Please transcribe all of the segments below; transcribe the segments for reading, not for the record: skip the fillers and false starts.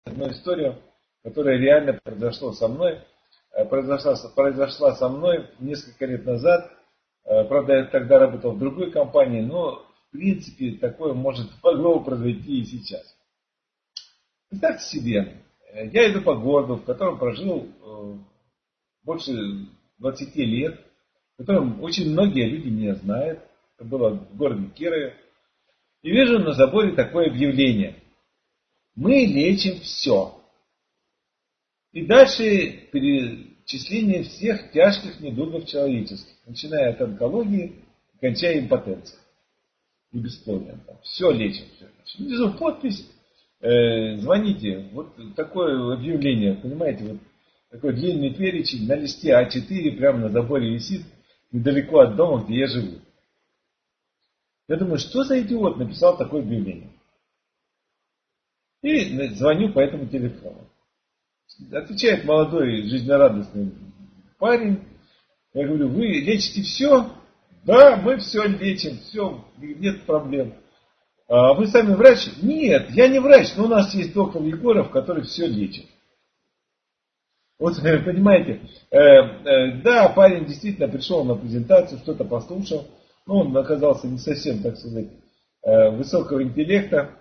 одну историю, которая реально произошла со мной. Произошла со мной несколько лет назад. Правда, я тогда работал в другой компании, но в принципе такое могло произойти и сейчас. Представьте себе, я иду по городу, в котором прожил больше 20 лет, в котором очень многие люди меня знают. Это было в городе Кирове. И вижу на заборе такое объявление. Мы лечим все. И дальше перечисление всех тяжких недугов человеческих, начиная от онкологии, кончая импотенцией и бесплодием. Все лечим. Внизу подпись, звоните. Вот такое объявление, понимаете, вот такой длинный перечень на листе А4 прямо на заборе висит, недалеко от дома, где я живу. Я думаю, что за идиот написал такое объявление? И звоню по этому телефону. Отвечает молодой, жизнерадостный парень. Я говорю, вы лечите все? Да, мы все лечим, все, нет проблем. А вы сами врач? Нет, я не врач, но у нас есть доктор Егоров, который все лечит. Вот, понимаете, да, парень действительно пришел на презентацию, что-то послушал, но он оказался не совсем, так сказать, высокого интеллекта.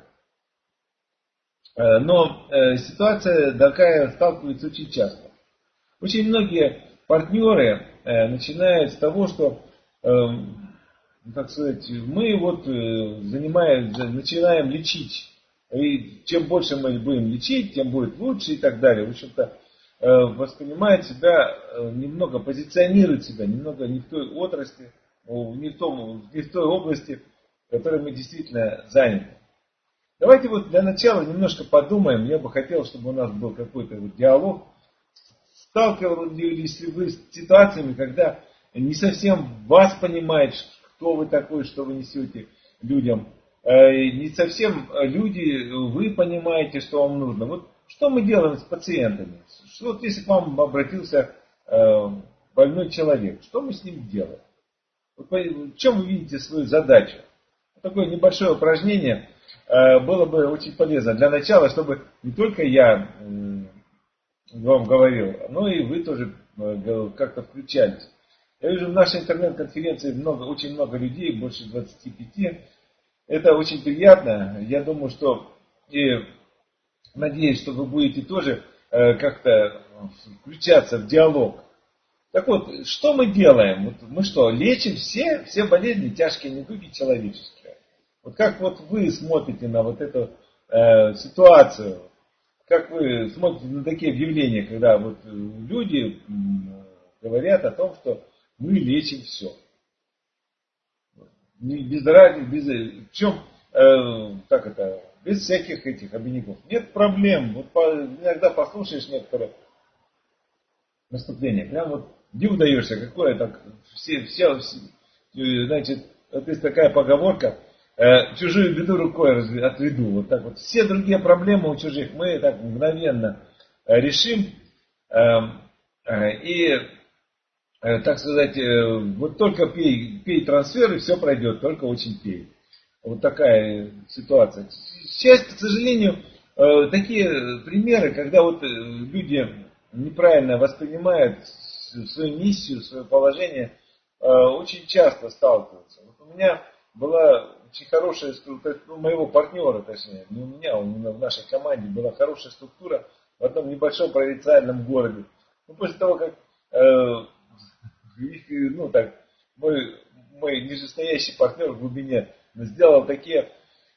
Но ситуация такая сталкивается очень часто. Очень многие партнеры начинают с того, что, так сказать, мы вот начинаем лечить. И чем больше мы будем лечить, тем будет лучше и так далее. В общем-то, воспринимает себя, немного позиционирует себя, немного не в той отрасли, не в той области, в которой мы действительно заняты. Давайте вот для начала немножко подумаем. Я бы хотел, чтобы у нас был какой-то вот диалог. Сталкивались ли вы с ситуациями, когда не совсем вас понимает, кто вы такой, что вы несете людям. Не совсем люди, вы понимаете, что вам нужно. Вот что мы делаем с пациентами? Вот если к вам обратился больной человек, что мы с ним делаем? Вот в чем вы видите свою задачу? Такое небольшое упражнение было бы очень полезно для начала, чтобы не только я вам говорил, но и вы тоже как-то включались. Я вижу в нашей интернет-конференции очень много людей, больше 25. Это очень приятно. Я думаю, что и надеюсь, что вы будете тоже как-то включаться в диалог. Так вот, что мы делаем? Вот мы что, лечим все болезни, тяжкие недуги человеческие? Вот как вот вы смотрите на вот эту ситуацию? Как вы смотрите на такие объявления, когда вот люди говорят о том, что мы лечим все? Без всяких этих обиняков. Нет проблем. Вот иногда послушаешь некоторые наступления, прям вот диву даешься, какое так значит, вот есть такая поговорка, чужую беду рукой отведу. Вот так вот. Все другие проблемы у чужих мы так мгновенно решим. И, так сказать, вот только пей трансфер, и все пройдет, только очень пей. Вот такая ситуация. Сейчас, к сожалению, такие примеры, когда вот люди неправильно воспринимают свою миссию, свое положение, очень часто сталкиваются. Вот у меня была очень хорошая структура, у моего партнера, точнее, не у меня, в нашей команде была хорошая структура в одном небольшом провинциальном городе. Ну, после того, как мой нижестоящий партнер в глубине сделал такие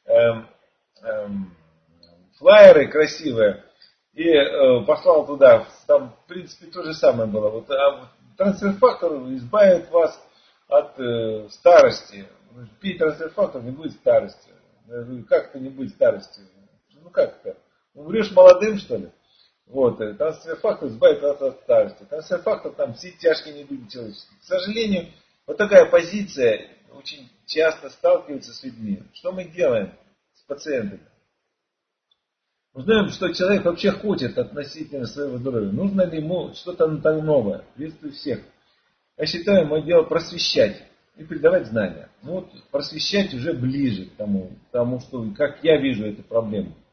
флаеры красивые и послал туда, там в принципе то же самое было. Вот, трансфер-фактор избавит вас от старости. Пей трансфер-фактор, не будет старости. Как это не будет старости? Ну как это? Умрешь молодым, что ли? Вот, трансфер-фактор избавит вас от старости. Трансфер-фактор там все тяжкие недуги человеческие. К сожалению, вот такая позиция очень часто сталкивается с людьми. Что мы делаем с пациентами? Узнаем, что человек вообще хочет относительно своего здоровья. Нужно ли ему что-то новое? Приветствую всех. Я считаю, мое дело просвещать и передавать знания. Ну вот просвещать уже ближе к тому, что, как я вижу эту проблему.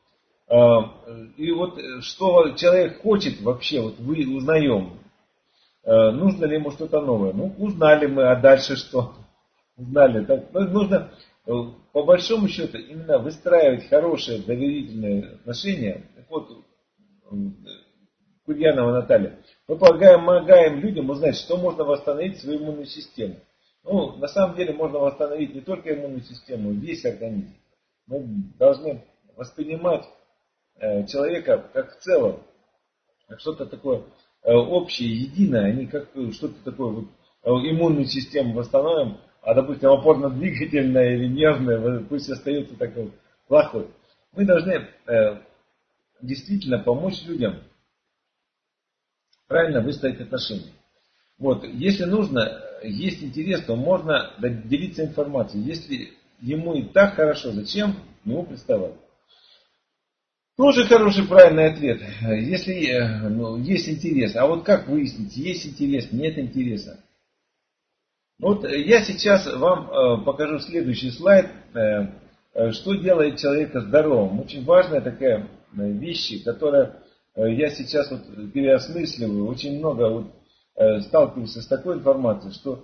И вот что человек хочет вообще, вот вы узнаем, нужно ли ему что-то новое. Ну, узнали мы, а дальше что? Узнали. Так, нужно, по большому счету, именно выстраивать хорошие доверительные отношения. Так вот, Курьянова Наталья, мы помогаем людям узнать, что можно восстановить свою иммунную систему. Ну, на самом деле можно восстановить не только иммунную систему, весь организм. Мы должны воспринимать человека как в целом, как что-то такое общее, единое, а не как что-то такое вот, иммунную систему восстановим, а, допустим, опорно-двигательная или нервная, пусть остается такой плохой. Мы должны действительно помочь людям правильно выстроить отношения. Вот, если нужно, есть интерес, то можно делиться информацией. Если ему и так хорошо, зачем ему приставать? Тоже хороший правильный ответ. Если есть интерес. А вот как выяснить, есть интерес, нет интереса? Вот я сейчас вам покажу следующий слайд. Что делает человека здоровым? Очень важная такая вещь, которая я сейчас вот переосмысливаю. Очень много вот сталкивался с такой информацией, что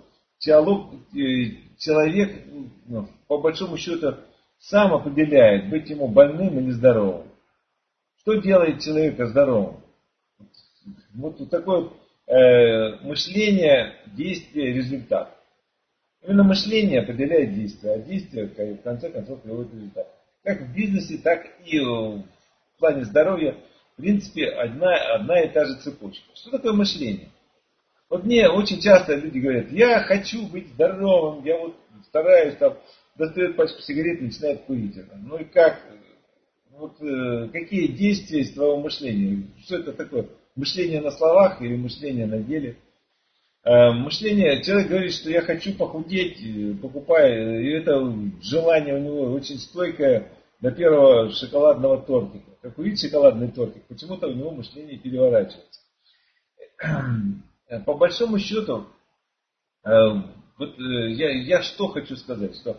человек по большому счету сам определяет, быть ему больным или здоровым. Что делает человека здоровым? Вот такое мышление, действие, результат. Именно мышление определяет действие, а действие в конце концов приводит к результату. Как в бизнесе, так и в плане здоровья, в принципе, одна и та же цепочка. Что такое мышление? Вот мне очень часто люди говорят, я хочу быть здоровым, я вот стараюсь, там, достает пачку сигарет и начинает курить. Ну и как? Вот какие действия из твоего мышления? Что это такое? Мышление на словах или мышление на деле? Мышление, человек говорит, что я хочу похудеть, покупая, и это желание у него очень стойкое до первого шоколадного тортика. Как увидит шоколадный тортик, почему-то у него мышление переворачивается. По большому счету, вот я что хочу сказать, что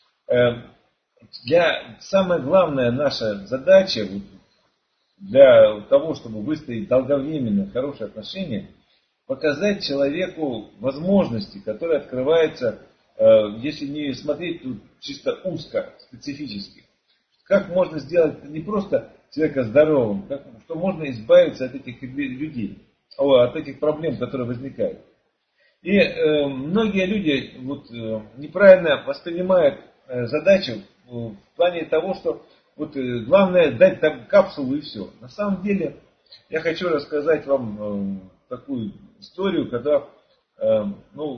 самая главная наша задача для того, чтобы выстроить долговременные хорошие отношения, показать человеку возможности, которые открываются, если не смотреть тут чисто узко, специфически. Как можно сделать не просто человека здоровым, что можно избавиться от этих людей, от этих проблем, которые возникают. И многие люди неправильно воспринимают задачу в плане того, что главное дать там капсулу и все. На самом деле я хочу рассказать вам такую историю, когда это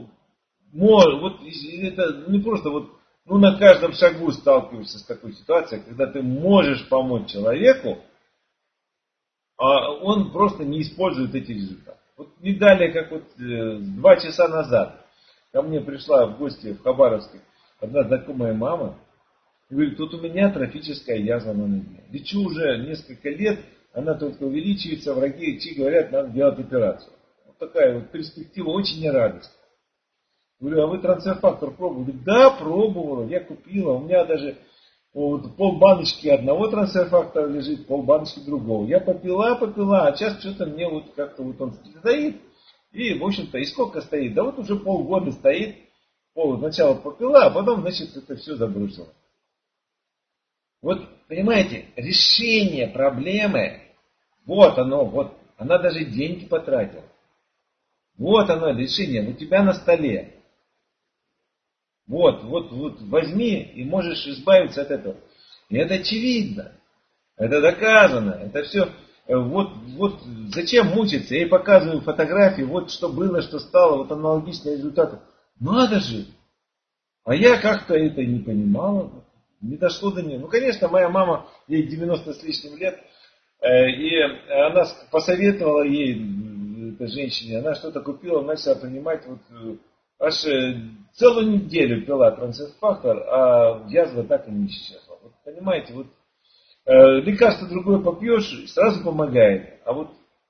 не просто на каждом шагу сталкиваешься с такой ситуацией, когда ты можешь помочь человеку, а он просто не использует эти результаты. Вот не далее, как 2 часа назад ко мне пришла в гости в Хабаровске одна знакомая мама и говорит, тут у меня трофическая язва на ноге. Лечу уже несколько лет, она только увеличивается, враги говорят, надо делать операцию. Вот такая перспектива очень нерадостная. Говорю, а вы трансфер-фактор пробовали? Говорит, да, пробовала, я купила, у меня даже полбаночки одного трансфер-фактора лежит, полбаночки другого. Я попила, а сейчас что-то мне как-то он стоит. И, в общем-то, и сколько стоит? Да уже полгода стоит. Сначала попила, а потом, это все забросила. Вот, понимаете, решение проблемы, она даже деньги потратила. Вот оно, решение, у тебя на столе. Возьми и можешь избавиться от этого. И это очевидно. Это доказано. Это все. Зачем мучиться? Я ей показываю фотографии, что было, что стало, аналогичные результаты. Надо же. А я как-то это не понимала. Не дошло до нее. Конечно, моя мама, ей 90 с лишним лет, и она посоветовала ей, этой женщине, она что-то купила, начала принимать, аж целую неделю пила трансфер-фактор, а язва так и не исчезла. Понимаете, лекарство другое попьешь, сразу помогает, а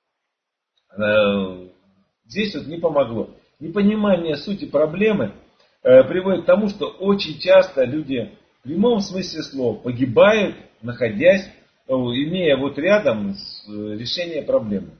здесь не помогло. Непонимание сути проблемы приводит к тому, что очень часто люди в прямом смысле слов погибают, находясь имея вот рядом решение проблемы.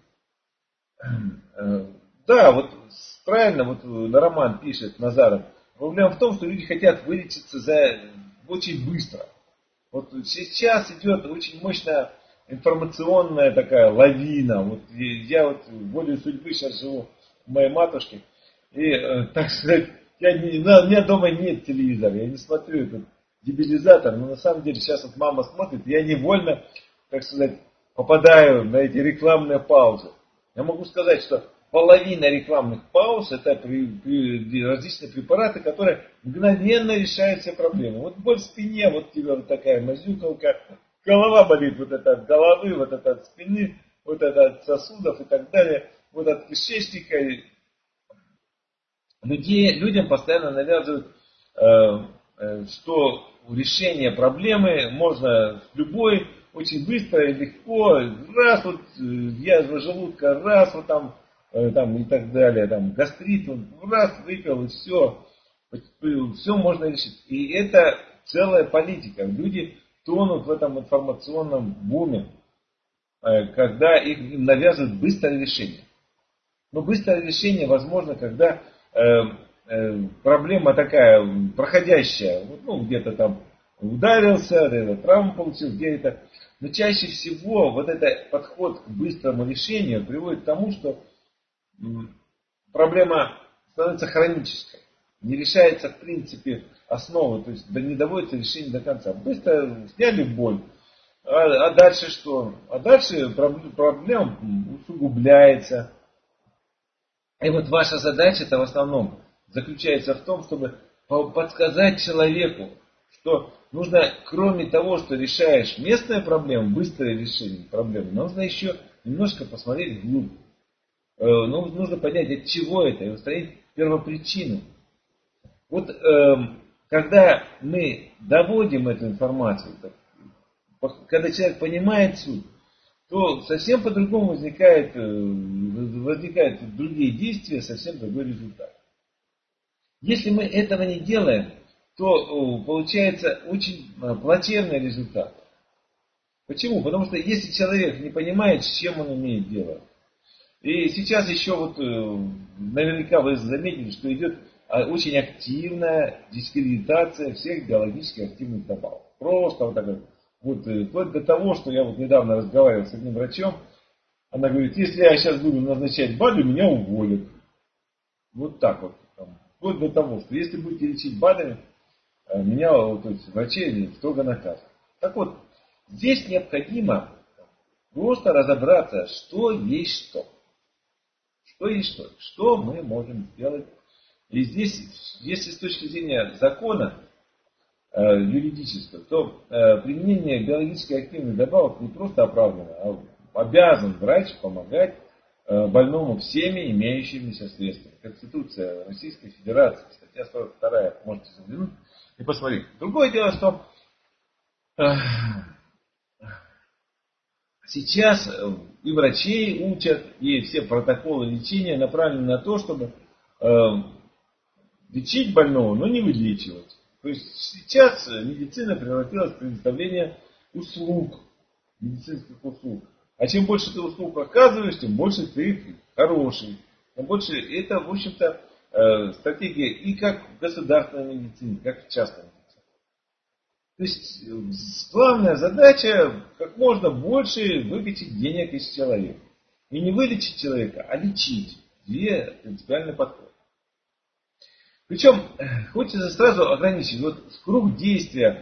Да, вот правильно, вот Роман пишет, Назаров, проблема в том, что люди хотят вылечиться очень быстро. Вот сейчас идет очень мощная информационная такая лавина. Вот я вот волею судьбы сейчас живу у моей матушки. И, так сказать, у меня дома нет телевизора, я не смотрю этот дебилизатор, но на самом деле сейчас вот мама смотрит, и я невольно, так сказать, попадаю на эти рекламные паузы. Я могу сказать, что половина рекламных пауз это различные препараты, которые мгновенно решают все проблемы. Вот боль в спине, вот тебе вот такая мазюкалка, голова болит, вот это от головы, вот это от спины, вот это от сосудов и так далее, вот от кишечника. Людям постоянно навязывают, что решение проблемы можно любой, очень быстро и легко, раз вот язва желудка, раз вот там и так далее, там гастрит, раз выпил и все можно решить. И это целая политика. Люди тонут в этом информационном буме, когда им навязывают быстрое решение. Но быстрое решение возможно, когда проблема такая проходящая, где-то там ударился, где-то травму получил, где-то. Но чаще всего вот этот подход к быстрому решению приводит к тому, что проблема становится хронической. Не решается в принципе основа, то есть не доводится решение до конца. Быстро сняли боль. А дальше что? А дальше проблема усугубляется. И вот ваша задача-то в основном заключается в том, чтобы подсказать человеку, что нужно, кроме того, что решаешь местную проблему, быстрое решение проблемы, нужно еще немножко посмотреть вглубь. Нужно понять, от чего это, и устранить первопричину. Вот когда мы доводим эту информацию, когда человек понимает суть, то совсем по-другому возникают другие действия, совсем другой результат. Если мы этого не делаем, то получается очень плачевный результат. Почему? Потому что если человек не понимает, с чем он имеет дело. И сейчас еще наверняка вы заметили, что идет очень активная дискредитация всех биологически активных добавок. Просто вот так вот, вплоть до того, что я вот недавно разговаривал с одним врачом, она говорит, если я сейчас буду назначать БАДы, меня уволят. Вот так вот. Вплоть до того, что если будете лечить БАДами, меня, то есть врачей, строго накажут. Так вот, здесь необходимо просто разобраться, что есть что. Что есть что. Что мы можем сделать. И здесь, если с точки зрения закона юридического, то применение биологически активных добавок не просто оправдано, а обязан врач помогать больному всеми имеющимися средствами. Конституция Российской Федерации, статья 42, можете заглянуть и посмотреть. Другое дело, что сейчас и врачей учат, и все протоколы лечения направлены на то, чтобы лечить больного, но не вылечивать. То есть сейчас медицина превратилась в предоставление услуг, медицинских услуг. А чем больше ты услуг оказываешь, тем больше ты хороший. Тем больше это, в общем-то, стратегия и как в государственной медицине, как в частной медицине. То есть главная задача как можно больше выкачать денег из человека. И не вылечить человека, а лечить. Две принципиальные подходы. Причем хочется сразу ограничить круг действия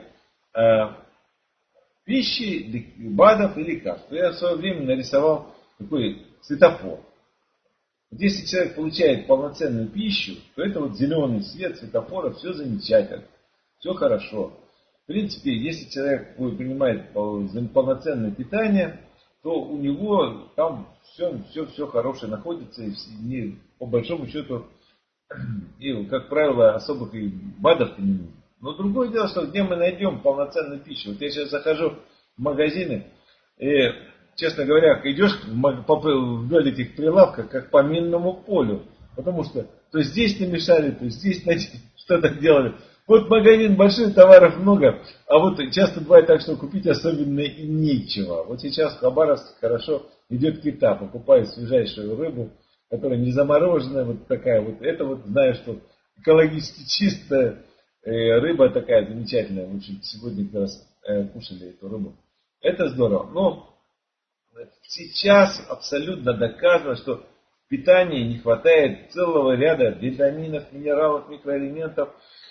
пищи, БАДов и лекарств. Я в свое время нарисовал такой светофор. Вот если человек получает полноценную пищу, то это зеленый свет светофора, все замечательно, все хорошо. В принципе, если человек принимает полноценное питание, то у него там все хорошее находится, и по большому счету, и, как правило, особых и БАДов не нужно. Но другое дело, что где мы найдем полноценную пищу. Вот я сейчас захожу в магазины, и, честно говоря, идешь вдоль этих прилавков, как по минному полю. Потому что то здесь намешали, то здесь что-то делали. Вот магазин большой, товаров много, а вот часто бывает так, что купить особенно и нечего. Вот сейчас в Хабаровске хорошо идет кита, покупают свежайшую рыбу, которая не замороженная, вот такая вот. Это вот, знаю, что экологически чистая рыба такая замечательная. Мы сегодня как раз кушали эту рыбу. Это здорово. Но сейчас абсолютно доказано, что в питании не хватает целого ряда витаминов, минералов, микроэлементов,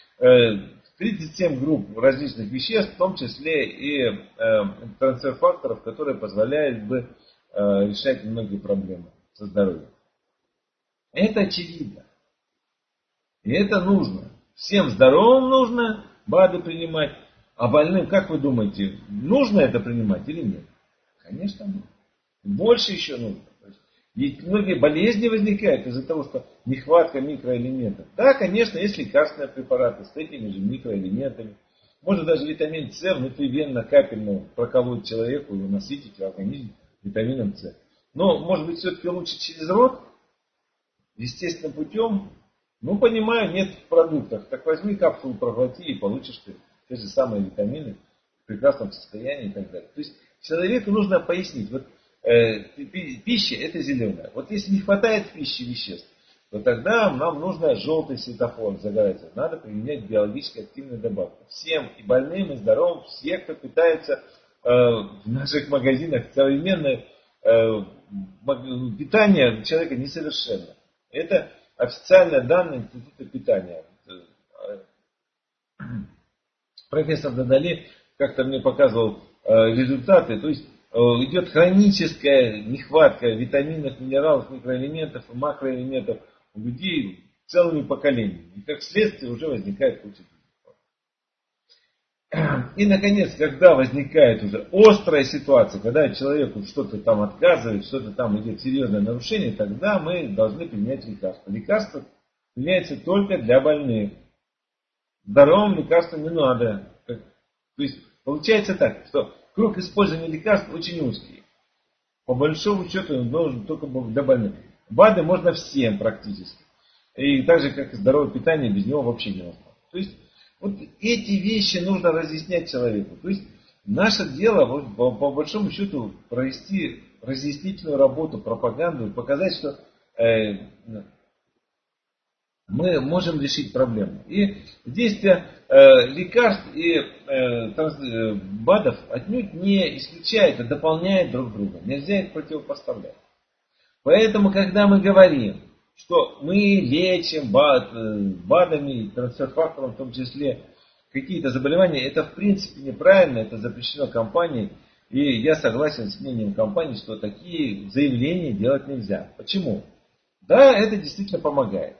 37 групп различных веществ, в том числе и трансфер-факторов, которые позволяют бы решать многие проблемы со здоровьем. Это очевидно. И это нужно. Всем здоровым нужно БАДы принимать, а больным, как вы думаете, нужно это принимать или нет? Конечно, нужно. Больше еще нужно. Ведь многие болезни возникают из-за того, что нехватка микроэлементов. Да, конечно, есть лекарственные препараты с этими же микроэлементами. Можно даже витамин С внутривенно, капельно проколоть человеку и насытить организм витамином С. Но, может быть, все-таки лучше через рот, естественным путем. Ну, понимаю, нет в продуктах. Так возьми капсулу, проглоти и получишь ты те же самые витамины в прекрасном состоянии и так далее. То есть человеку нужно пояснить. Вот пища это зеленая. Вот если не хватает в пище веществ, то тогда нам нужно желтый светофор загорается. Надо применять биологически активные добавки. Всем, и больным, и здоровым, все, кто питается в наших магазинах, современное питание человека несовершенно. Это официальные данные Института питания. Профессор Дадали как-то мне показывал результаты. То есть идет хроническая нехватка витаминов, минералов, микроэлементов и макроэлементов у людей целыми поколениями. И как следствие уже возникает куча проблем. И, наконец, когда возникает уже острая ситуация, когда человеку что-то там отказывает, что-то там идет серьезное нарушение, тогда мы должны принять лекарства. Лекарства применяются только для больных. Здоровым лекарствам не надо. То есть получается так, что круг использования лекарств очень узкий. По большому счету он должен только для больных. БАДы можно всем практически. И так же, как и здоровое питание, без него вообще не можно. То есть вот эти вещи нужно разъяснять человеку. То есть наше дело вот, по большому счету провести разъяснительную работу, пропаганду, показать, что мы можем решить проблему. И действие лекарств и БАДов отнюдь не исключает, а дополняет друг друга. Нельзя их противопоставлять. Поэтому, когда мы говорим, что мы лечим БАДами, трансфер-фактором в том числе какие-то заболевания, это в принципе неправильно, это запрещено компанией. И я согласен с мнением компании, что такие заявления делать нельзя. Почему? Да, это действительно помогает.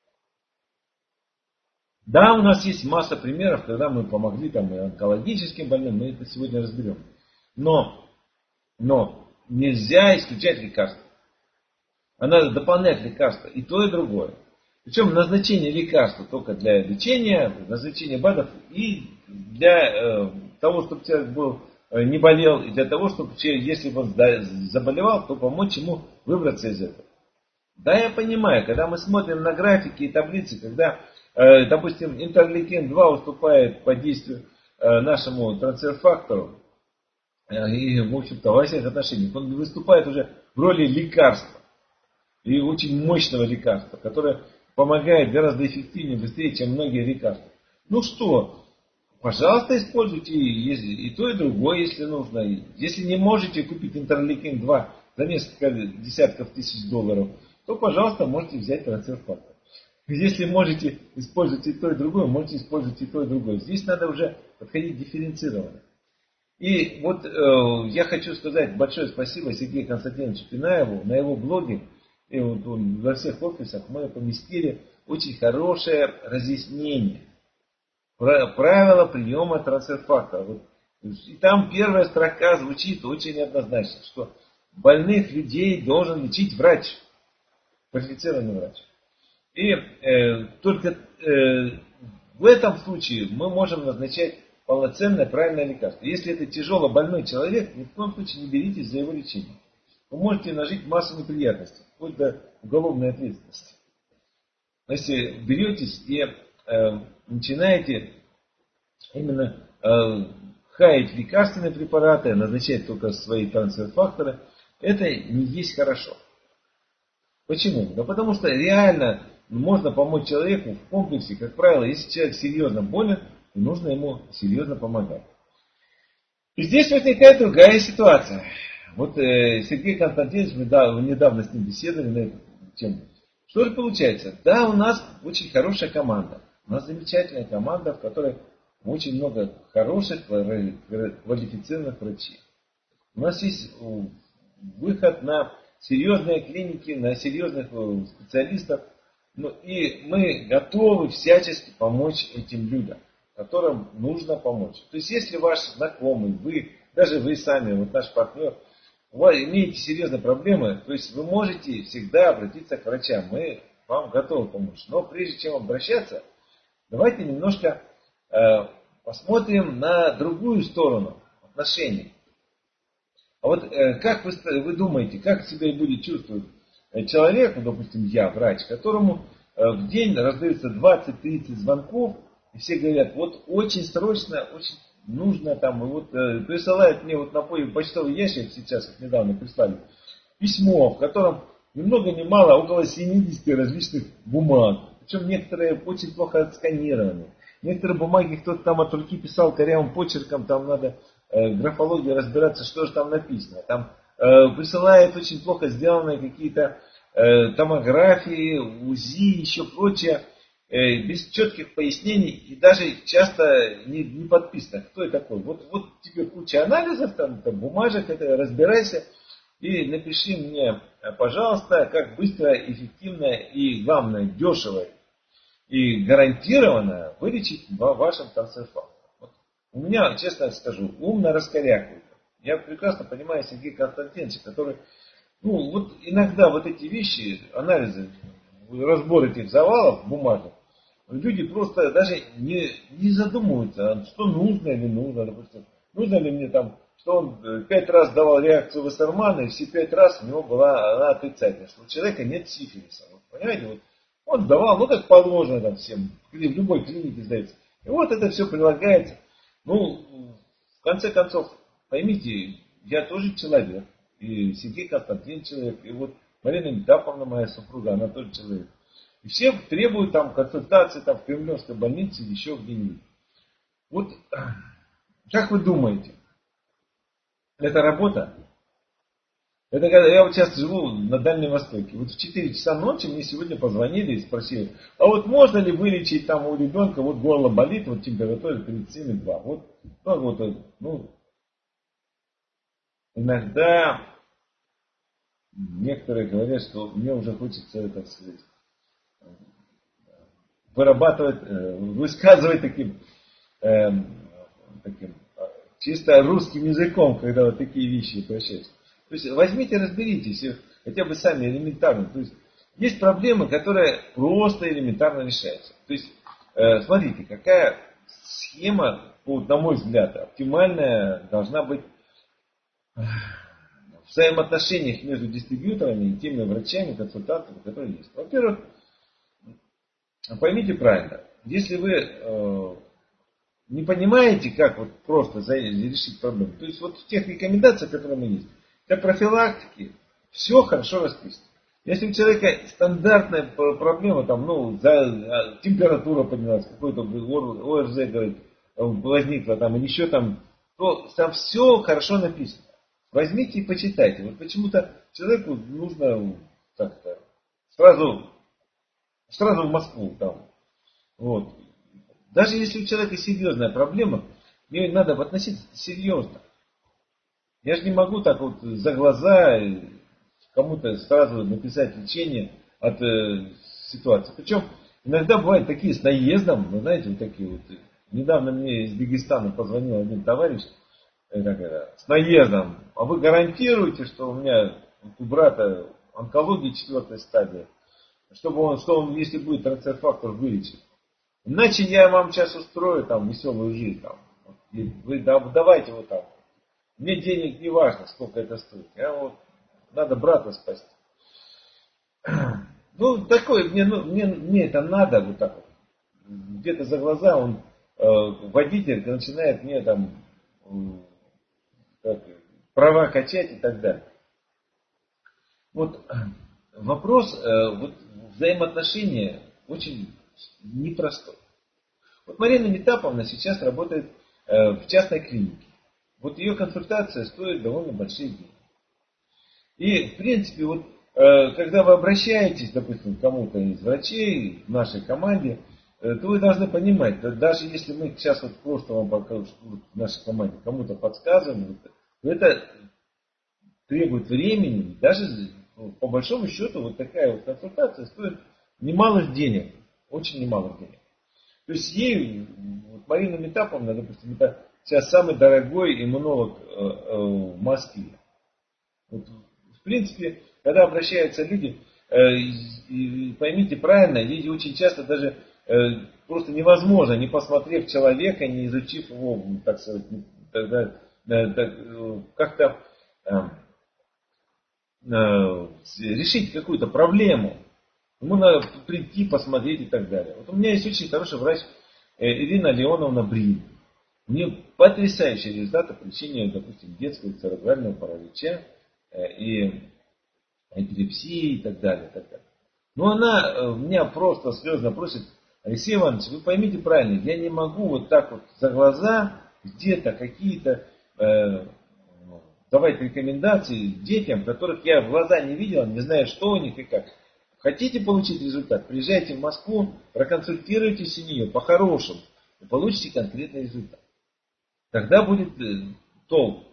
Да, у нас есть масса примеров, когда мы помогли там и онкологическим больным, мы это сегодня разберем. Но нельзя исключать лекарства. А надо дополнять лекарства и то, и другое. Причем назначение лекарства только для лечения, назначение БАДов и для того, чтобы человек не болел, и для того, чтобы если он заболевал, то помочь ему выбраться из этого. Да, я понимаю, когда мы смотрим на графики и таблицы, когда, допустим, интерлейкин-2 уступает по действию нашему трансфер-фактору, и, в общем-то, во всех отношениях, он выступает уже в роли лекарства. И очень мощного лекарства, которое помогает гораздо эффективнее, быстрее, чем многие лекарства. Ну что, пожалуйста, используйте и то, и другое, если нужно. Если не можете купить интерлейкин-2 за несколько десятков тысяч долларов, то, пожалуйста, можете взять трансфер-фактор. Если можете использовать и то, и другое, можете использовать и то, и другое. Здесь надо уже подходить дифференцированно. И вот я хочу сказать большое спасибо Сергею Константиновичу Пинаеву. На его блоге и вот во всех офисах мы поместили очень хорошее разъяснение. Правила приема трансфер-фактора. Вот, и там первая строка звучит очень однозначно, что больных людей должен лечить врач. Квалифицированный врач. И только в этом случае мы можем назначать полноценное правильное лекарство. Если это тяжело больной человек, ни в коем случае не беритесь за его лечение. Вы можете нажить массу неприятностей, вплоть до уголовной ответственности. Если беретесь и начинаете именно хаять лекарственные препараты, назначать только свои трансфер-факторы, это не есть хорошо. Почему? Да потому что реально можно помочь человеку в комплексе, как правило, если человек серьезно болен, нужно ему серьезно помогать. И здесь возникает другая ситуация. Вот Сергей Константинович, мы недавно с ним беседовали на эту тему. Что же получается? Да, у нас очень хорошая команда. У нас замечательная команда, в которой очень много хороших, квалифицированных врачей. У нас есть выход на серьезные клиники, на серьезных специалистов. И мы готовы всячески помочь этим людям, которым нужно помочь. То есть, если ваш знакомый, вы, даже вы сами, вот наш партнер, вы имеете серьезные проблемы, то есть вы можете всегда обратиться к врачам. Мы вам готовы помочь. Но прежде чем обращаться, давайте немножко посмотрим на другую сторону отношений. А вот как вы думаете, как себя будет чувствовать человек, допустим, я, врач, которому в день раздается 20-30 звонков, и все говорят, вот очень срочно, очень нужно там, и вот присылают мне вот на почтовый ящик, сейчас вот недавно прислали, письмо, в котором ни много ни мало, около 70 различных бумаг. Причем некоторые очень плохо отсканированы. Некоторые бумаги кто-то там от руки писал корявым почерком, там надо графологию разбираться, что же там написано. Там присылают очень плохо сделанные какие-то томографии, УЗИ, еще прочее, без четких пояснений и даже часто не подписано. Кто я такой? Вот тебе куча анализов, там бумажек, это разбирайся и напиши мне, пожалуйста, как быстро, эффективно и, главное, дешево и гарантированно вылечить вашим трансфер-фактором. У меня, честно скажу, ум на раскоряку. Я прекрасно понимаю Сергея Константиновича, который, вот иногда вот эти вещи, анализы, разбор этих завалов бумажных, люди просто даже не задумываются, что нужно или нужно. Допустим, нужно ли мне там, что он 5 раз давал реакцию Вассермана, и все 5 раз у него была она отрицательная, что у человека нет сифилиса. Вот, понимаете, вот он давал, как положено там всем, в любой клинике сдается. И вот это все прилагается. В конце концов, поймите, я тоже человек, и Сергей Константинович человек, и вот Марина Метаповна, моя супруга, она тоже человек. И все требуют там консультации там, в Кремлевской больнице или еще где-нибудь. Вот, как вы думаете, это работа? Это когда я вот сейчас живу на Дальнем Востоке. Вот в 4 часа ночи мне сегодня позвонили и спросили, а вот можно ли вылечить там у ребенка, вот горло болит, вот температура 37,2. Иногда некоторые говорят, что мне уже хочется, так сказать, вырабатывать, высказывать таким чисто русским языком, когда вот такие вещи прощаются. То есть возьмите, разберитесь, хотя бы сами элементарно. То есть есть проблемы, которые просто элементарно решаются. То есть смотрите, какая схема, на мой взгляд, оптимальная должна быть в взаимоотношениях между дистрибьюторами и теми врачами, консультантами, которые есть. Во-первых, поймите правильно, если вы не понимаете, как вот просто решить проблему, то есть вот в тех рекомендациях, которые у меня есть, для профилактики все хорошо расписано. Если у человека стандартная проблема, там, температура поднялась, какой-то ОРЗ говорит, возникла там, или еще там, то там все хорошо написано. Возьмите и почитайте. Вот почему-то человеку нужно так-то сразу в Москву там. Вот. Даже если у человека серьезная проблема, мне надо относиться серьезно. Я же не могу так вот за глаза кому-то сразу написать лечение от ситуации. Причем иногда бывают такие с наездом, вы знаете, вот такие вот. Недавно мне из Дагестана позвонил один товарищ с наездом. А вы гарантируете, что у меня у брата онкология 4 стадии, что он, если будет трансфер-фактор, вылечит. Иначе я вам сейчас устрою там веселую жизнь. Там. Вы давайте вот так. Мне денег не важно, сколько это стоит. Надо брата спасти. Такое, мне это надо вот так вот. где-то за глаза он, водитель, начинает мне там права качать и так далее. Вот вопрос вот, взаимоотношения очень непростой. Вот Марина Метаповна сейчас работает в частной клинике. Вот ее консультация стоит довольно большие деньги. И, в принципе, вот, когда вы обращаетесь, допустим, к кому-то из врачей в нашей команде, то вы должны понимать, даже если мы сейчас вот просто вам покажем, в нашей команде кому-то подсказываем, то это требует времени, даже по большому счету вот такая вот консультация стоит немалых денег, очень немалых денег. То есть ей, вот Марина Метаповна, допустим, это сейчас самый дорогой иммунолог в Москве. Вот, в принципе, когда обращаются люди, поймите правильно, люди очень часто даже просто невозможно, не посмотрев человека, не изучив его, так сказать, как-то решить какую-то проблему. Ему надо прийти, посмотреть и так далее. Вот у меня есть очень хороший врач Ирина Леоновна Брин. У нее потрясающие результаты по лечению, допустим, детского церебрального паралича и эпилепсии и так далее. И так далее. Но она меня просто слезно просит: Алексей Иванович, вы поймите правильно, я не могу вот так вот за глаза где-то какие-то давать рекомендации детям, которых я в глаза не видел, не знаю, что у них и как. Хотите получить результат? Приезжайте в Москву, проконсультируйтесь у нее по-хорошему и получите конкретный результат. Тогда будет толк.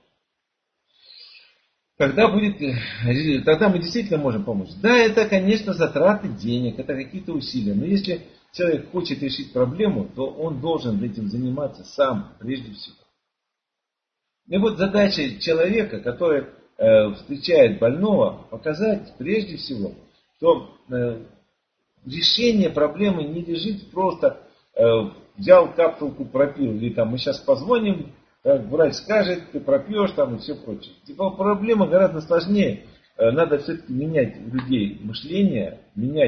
Тогда мы действительно можем помочь. Да, это, конечно, затраты денег, это какие-то усилия. Но если человек хочет решить проблему, то он должен этим заниматься сам, прежде всего. И вот задача человека, который встречает больного, показать прежде всего, что решение проблемы не лежит просто взял капсулку, пропил, или там мы сейчас позвоним, как врач скажет, ты пропьешь там и все прочее. Типа проблема гораздо сложнее. Надо все-таки менять у людей мышление,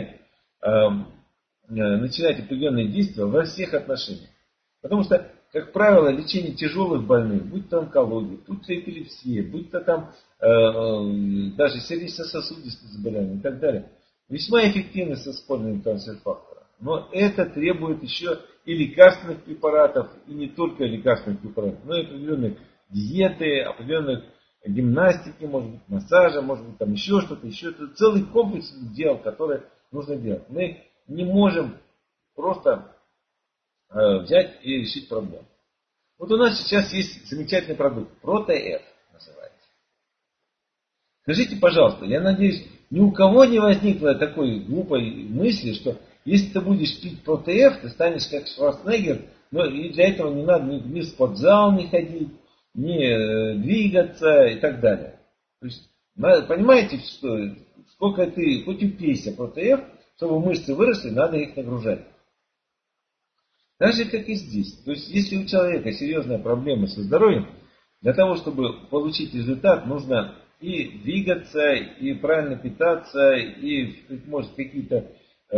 начинать определенные действия во всех отношениях. Потому что, как правило, лечение тяжелых больных, будь то онкология, будь то эпилепсия, будь то там даже сердечно-сосудистые заболевания и так далее, весьма эффективны с использованием трансфер-фактора. Но это требует еще и лекарственных препаратов, и не только лекарственных препаратов, но и определенной диеты, определенной гимнастики, может быть, массажа, может быть, там еще что-то, еще это целый комплекс дел, которые нужно делать. Мы не можем просто взять и решить проблему. Вот у нас сейчас есть замечательный продукт, ProTF называется. Скажите, пожалуйста, я надеюсь, ни у кого не возникло такой глупой мысли, что если ты будешь пить ProTF, ты станешь как Шварценеггер, но и для этого не надо ни в спортзал не ходить, не двигаться и так далее. То есть, понимаете, что сколько ты, хоть упейся ProTF, чтобы мышцы выросли, надо их нагружать. Так же, как и здесь. То есть, если у человека серьезная проблема со здоровьем, для того, чтобы получить результат, нужно и двигаться, и правильно питаться, и, может, какие-то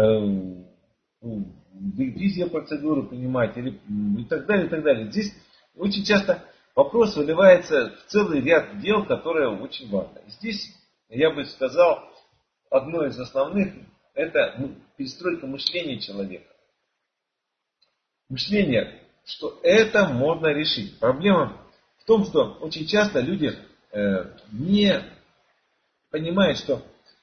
физиопроцедуры принимать, и так далее, и так далее. Здесь очень часто вопрос выливается в целый ряд дел, которые очень важны. Здесь, я бы сказал, одно из основных, это перестройка мышления человека. Мышление, что это можно решить. Проблема в том, что очень часто люди не понимают, что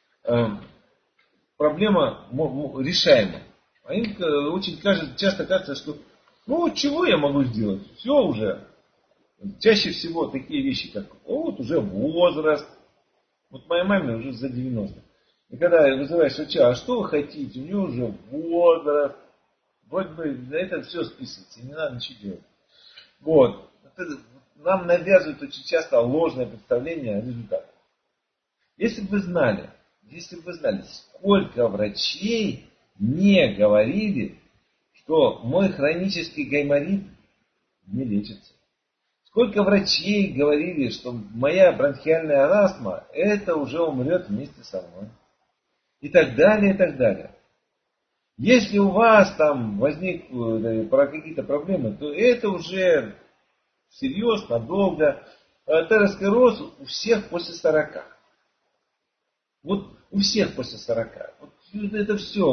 проблема решаема. А им очень часто кажется, что ну чего я могу сделать? Все уже. Чаще всего такие вещи, как вот уже возраст. Вот моей маме уже за 90. И когда вызываешь врача, а что вы хотите? У нее уже возраст. Вроде бы на это все списывается, не надо ничего делать. Вот. Нам навязывают очень часто ложное представление о результатах. Если бы вы знали, сколько врачей мне говорили, что мой хронический гайморит не лечится. Сколько врачей говорили, что моя бронхиальная астма, это уже умрет вместе со мной. И так далее, и так далее. Если у вас там возникли какие-то проблемы, то это уже серьезно, долго. Атеросклероз у всех после 40. Вот у всех после 40. Вот это все.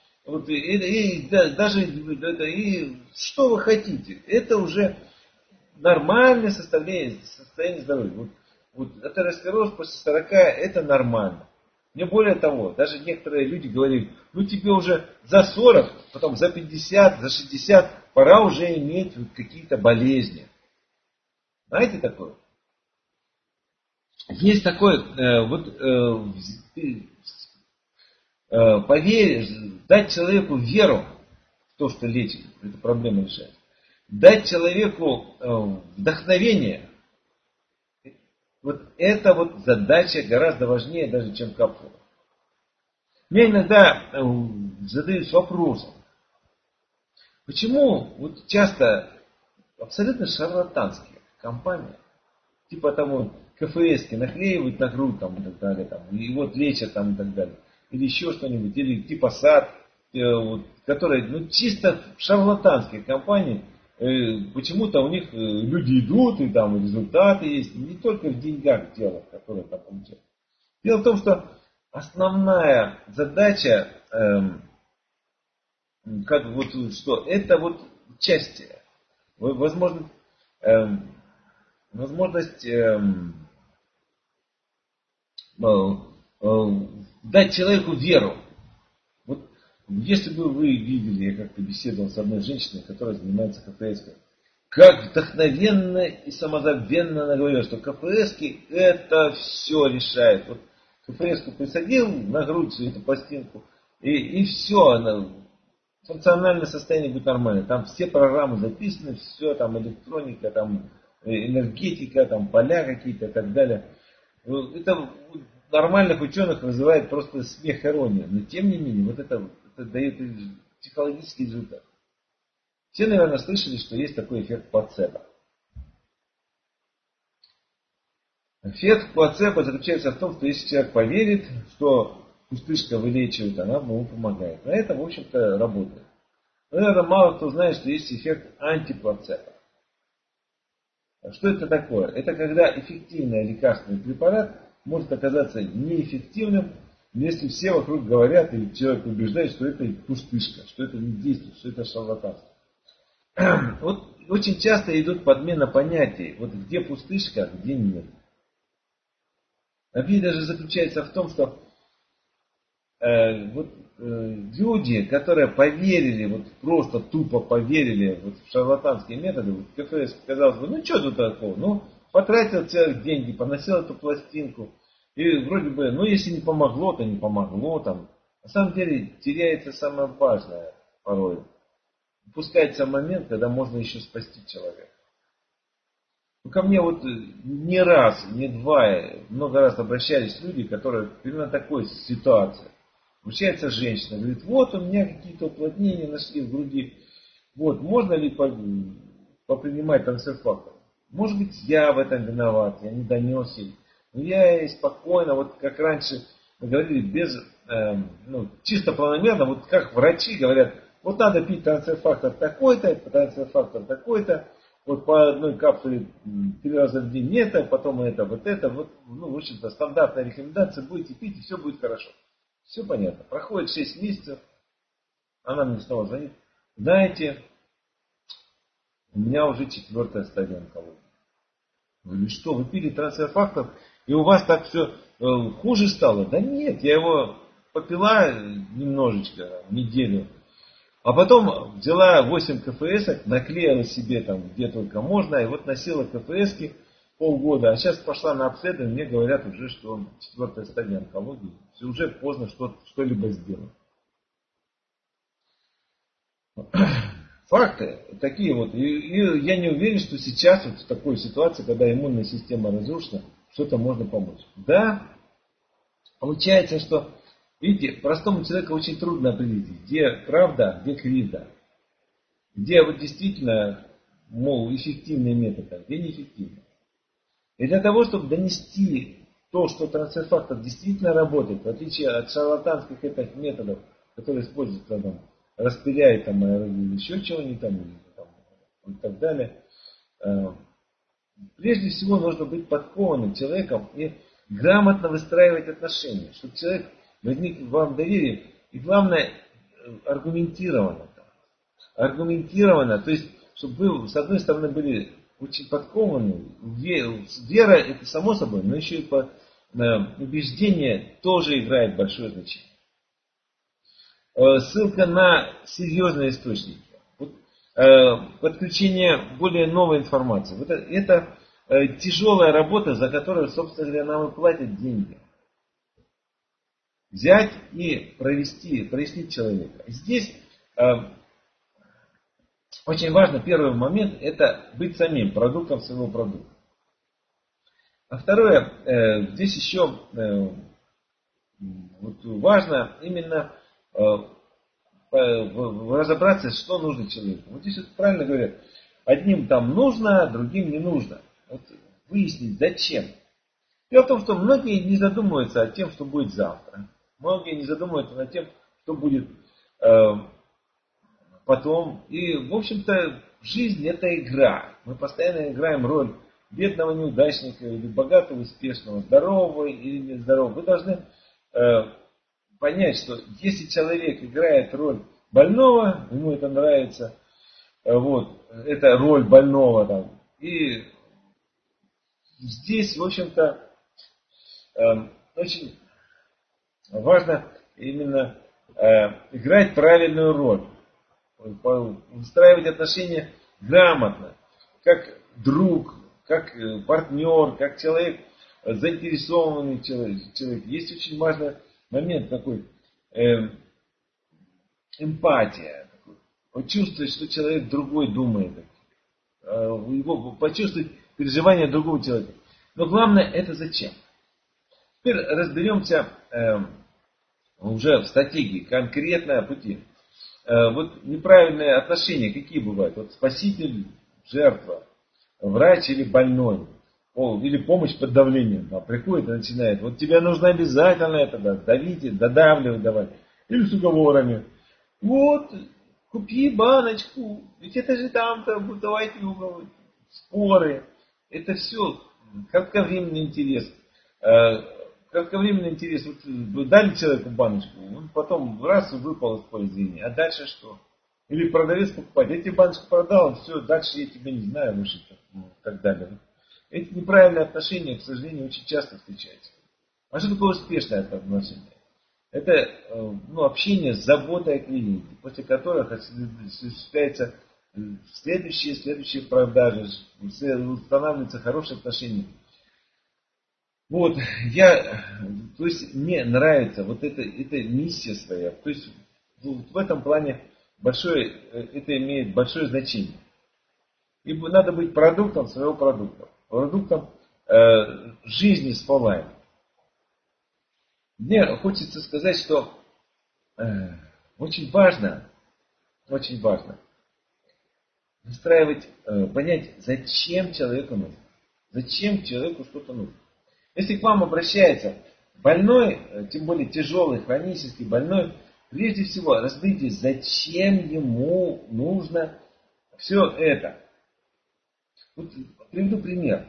И что вы хотите? Это уже нормальное состояние здоровья. Вот атеросклероз после 40 это нормально. Не более того, даже некоторые люди говорили, ну тебе уже за 40, потом за 50, за 60 пора уже иметь какие-то болезни. Знаете такое? Есть такое, дать человеку веру в то, что лечит, эту проблему решает. Дать человеку вдохновение. Вот это вот задача гораздо важнее даже, чем капсула. Мне иногда задаются вопросом, почему вот часто абсолютно шарлатанские компании, типа того КФСки наклеивают на грудь там, и так далее, там, и вот лечат там, и так далее, или еще что-нибудь, или типа САД, которые чисто шарлатанские компании. Почему-то у них люди идут, и там результаты есть. Не только в деньгах дело, которое там получают. Дело в том, что основная задача, это вот участие. Возможность дать человеку веру. Вот если бы вы видели, я как-то беседовал с одной женщиной, которая занимается КФС, как вдохновенно и самозабвенно она говорила, что КФСки это все решает. Вот КФСку присадил на грудь эту пластинку, и все, функциональное состояние будет нормально. Там все программы записаны, все, там электроника, там энергетика, там поля какие-то и так далее. Это нормальных ученых вызывает просто смех и иронию. Но тем не менее, вот это дает психологический результат. Все, наверное, слышали, что есть такой эффект плацебо. Эффект плацебо заключается в том, что если человек поверит, что пустышка вылечивает, она ему помогает. На это, в общем-то, работает. Но, наверное, мало кто знает, что есть эффект антиплацебо. Что это такое? Это когда эффективный лекарственный препарат может оказаться неэффективным, если все вокруг говорят, и человек убеждает, что это пустышка, что это не действует, что это шарлатанство. Вот очень часто идут подмена понятий. Вот где пустышка, а где нет. Обида же заключается в том, что люди, которые поверили, вот просто тупо поверили в шарлатанские методы, вот КФС, казалось бы, что тут такого? Потратил человек деньги, поносил эту пластинку, и вроде бы, если не помогло, то не помогло. Там. На самом деле теряется самое важное порой. Упускается момент, когда можно еще спасти человека. Ко мне не раз, не два, много раз обращались люди, которые примерно такой ситуации. Обращается женщина, говорит, вот у меня какие-то уплотнения нашли в груди. Можно ли попринимать трансфер-фактор? Может быть, я в этом виноват, я не донес ей. Но я ей спокойно, как раньше мы говорили, без, чисто планомерно, как врачи говорят, надо пить трансфер-фактор такой-то, трансфер-фактор такой-то, по одной капсуле 3 раза в день это, потом это, в общем-то, стандартная рекомендация, будете пить, и все будет хорошо. Все понятно. Проходит 6 месяцев, она мне снова звонит. Знаете, у меня уже 4-я стадия онкологии. Говорю, что, вы пили трансфер-фактор, и у вас так все хуже стало? Да нет, я его попила немножечко, неделю. А потом взяла 8 КФСок, наклеила себе там где только можно, и носила КФСки полгода. А сейчас пошла на обследование, мне говорят уже, что 4-я стадия онкологии. Все уже поздно что-либо сделать. Факты такие И я не уверен, что сейчас в такой ситуации, когда иммунная система разрушена, что-то можно помочь. Да, получается, что, видите, простому человеку очень трудно определить, где правда, где кривда. Где действительно, эффективный метод, а где неэффективный. И для того, чтобы донести то, что трансфер-фактор действительно работает, в отличие от шарлатанских этих методов, которые используются распыляет там еще чего-нибудь там, и так далее. Прежде всего нужно быть подкованным человеком и грамотно выстраивать отношения, чтобы человек возник в вам доверие, и главное аргументированно. Аргументированно, то есть, чтобы вы с одной стороны были очень подкованы. Вера это само собой, но еще и убеждение тоже играет большое значение. Ссылка на серьезные источники. Подключение более новой информации. Это тяжелая работа, за которую, собственно говоря, нам и платят деньги. Взять и прояснить человека. Здесь очень важно, первый момент, это быть самим продуктом своего продукта. А второе, здесь еще важно именно разобраться, что нужно человеку. Вот здесь правильно говорят, одним там нужно, другим не нужно. Выяснить, зачем. Дело в том, что многие не задумываются о том, что будет завтра. Многие не задумываются над тем, что будет потом. И, в общем-то, жизнь это игра. Мы постоянно играем роль бедного неудачника или богатого успешного, здорового или нездорового. Вы должны понять, что если человек играет роль больного, ему это нравится, это роль больного там. И здесь, в общем-то, очень важно именно играть правильную роль. Устраивать отношения грамотно, как друг, как партнер, как человек, заинтересованный человек. Есть очень важный момент такой, эмпатия. Чувствовать, что человек другой думает. Почувствовать переживания другого человека. Но главное, это зачем? Теперь разберемся уже в стратегии, конкретно пути. Неправильные отношения какие бывают? Спаситель, жертва, врач или больной, или помощь под давлением. Приходит и начинает, тебе нужно обязательно это давить, додавливать давать. Или с уговорами. Купи баночку, ведь это же там-то, давайте уговор. Споры. Это все кратковременный интерес. Кратковременный интерес. Дали человеку баночку, он потом раз выпал из поля зрения. А дальше что? Или продавец покупает. Я тебе баночку продал, все, дальше я тебя не знаю, выше и так далее. Эти неправильные отношения, к сожалению, очень часто встречаются. А что такое успешное отношение? Это общение с заботой о клиенте, после которых осуществляется следующие продажи, устанавливаются хорошие отношения. Мне нравится эта миссия своя. То есть в этом плане это имеет большое значение. И надо быть продуктом своего продукта, продуктом жизни с Фоллайном. Мне хочется сказать, что очень важно настраивать, понять, зачем человеку нужно. Зачем человеку что-то нужно. Если к вам обращается больной, тем более тяжелый, хронический больной, прежде всего разберитесь, зачем ему нужно все это. Приведу пример.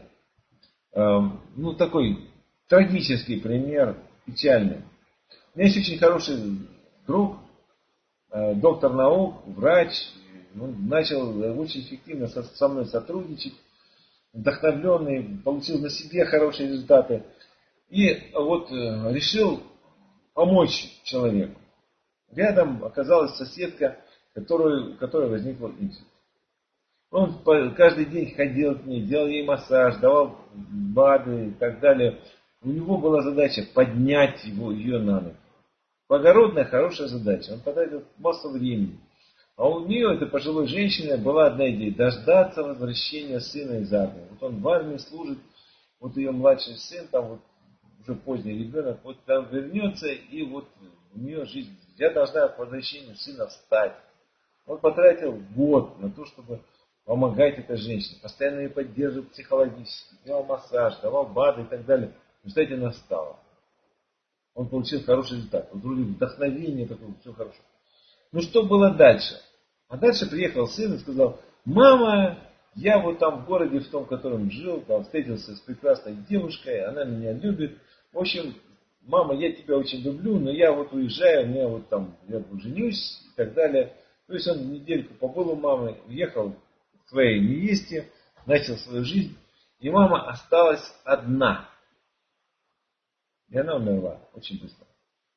Такой трагический пример, печальный. У меня есть очень хороший друг, доктор наук, врач. Он начал очень эффективно со мной сотрудничать. Вдохновленный, получил на себе хорошие результаты. И решил помочь человеку. Рядом оказалась соседка, у которой возникла инсульт. Он каждый день ходил к ней, делал ей массаж, давал БАДы и так далее. У него была задача поднять ее на ноги. Благородная, хорошая задача. Он потратил массу времени. А у нее, этой пожилой женщины, была одна идея: дождаться возвращения сына из армии. Он в армии служит, ее младший сын, уже поздний ребенок, там вернется, и у нее жизнь. Я должна по возвращению сына встать. Он потратил год на то, чтобы помогать этой женщине, постоянно ее поддерживал психологически, делал массаж, давал БАДы и так далее. В результате она встала. Он получил хороший результат. Вдруг вдохновение такое, все хорошо. Ну что было дальше? А дальше приехал сын и сказал: мама, я вот там в городе, в том, в котором жил, там встретился с прекрасной девушкой, она меня любит. В общем, мама, я тебя очень люблю, но я вот уезжаю, у меня вот там, я женюсь и так далее. То есть он недельку побыл у мамы, уехал к своей невесте, начал свою жизнь, и мама осталась одна. И она умерла очень быстро.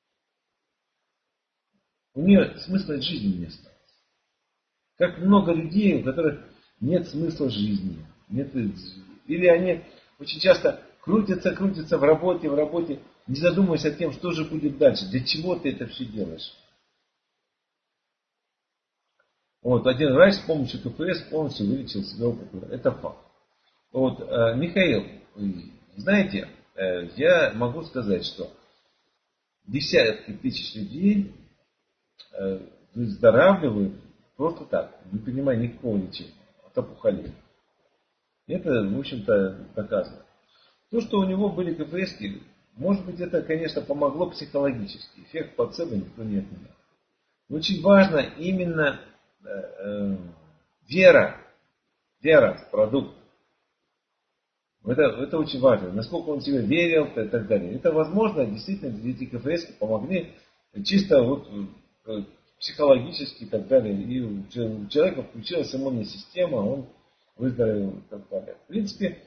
У нее смысла жизни не осталось. Как много людей, у которых нет смысла жизни. Нет, или они очень часто крутятся в работе, не задумываясь о том, что же будет дальше, для чего ты это все делаешь. Вот, один врач с помощью КПС полностью вылечил себя опухоль. Это факт. Вот, Михаил, знаете, я могу сказать, что десятки тысяч людей выздоравливают просто так, не принимая никакого лечения от опухолей. Это, в общем-то, доказано. То, что у него были КПСки, может быть, это, конечно, помогло психологически. Эффект плацебо никто не отменял. Но очень важно именно вера в продукт. Это очень важно. Насколько он тебе верил и так далее. Это возможно, действительно, эти КФС помогли чисто вот психологически и так далее. И у человека включилась иммунная система, он выздоровел и так далее. В принципе,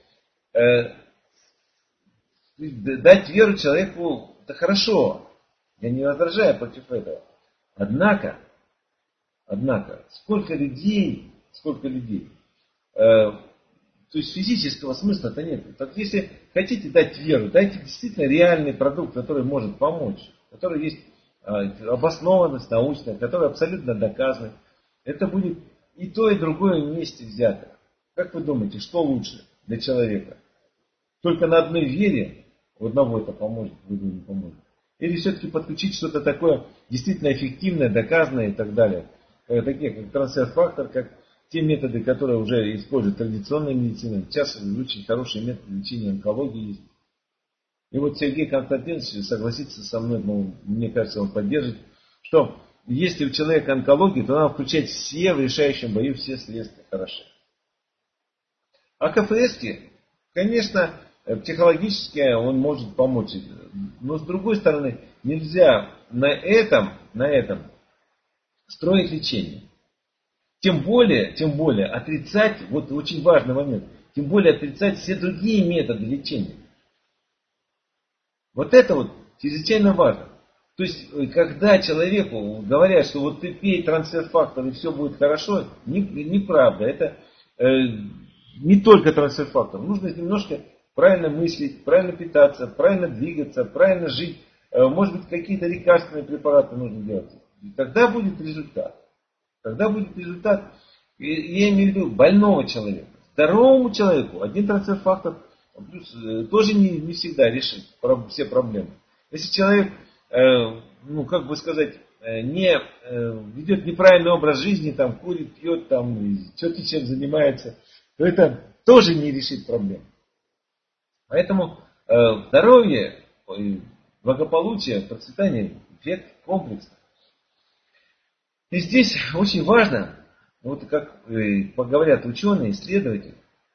дать веру человеку это хорошо. Я не возражаю против этого. Однако, сколько людей, то есть физического смысла-то нет. Так если хотите дать веру, дайте действительно реальный продукт, который может помочь, который есть обоснованность научная, который абсолютно доказан. Это будет и то, и другое вместе взято. Как вы думаете, что лучше для человека? Только на одной вере у одного это поможет, другому не поможет. Или все-таки подключить что-то такое действительно эффективное, доказанное и так далее. Такие как трансфер-фактор, как те методы, которые уже используют традиционная медицина. Сейчас очень хорошие методы лечения онкологии есть. И вот Сергей Константинович согласится со мной, мне кажется, он поддержит, что если у человека онкология, то надо включать все в решающем бою, все средства хороши. А КФС-ки, конечно, психологически он может помочь. Но с другой стороны, нельзя на этом строить лечение. Тем более отрицать, вот очень важный момент, тем более отрицать все другие методы лечения. Вот это вот чрезвычайно важно. То есть, когда человеку говорят, что вот ты пей трансфер-фактор и все будет хорошо, неправда. Это не только трансфер-фактор. Нужно немножко правильно мыслить, правильно питаться, правильно двигаться, правильно жить. Может быть, какие-то лекарственные препараты нужно делать. И тогда будет результат. Я имею в виду больного человека. Здоровому человеку один трансфер-фактор плюс тоже не всегда решит все проблемы. Если человек, не ведет неправильный образ жизни, там, курит, пьет, там, черти чем занимается, то это тоже не решит проблем. Поэтому здоровье, благополучие, процветание, эффект комплексный. И здесь очень важно, вот как говорят ученые, исследователи,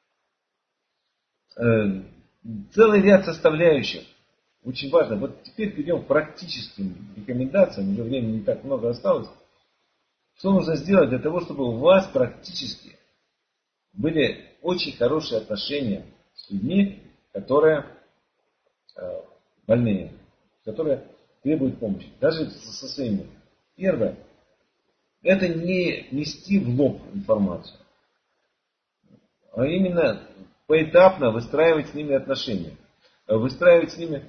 целый ряд составляющих. Очень важно. Вот теперь перейдем к практическим рекомендациям, уже времени не так много осталось. Что нужно сделать для того, чтобы у вас практически были очень хорошие отношения с людьми, которые больные, которые требуют помощи, даже со своими. Первое. Это не нести в лоб информацию, а именно поэтапно выстраивать с ними отношения. Выстраивать с ними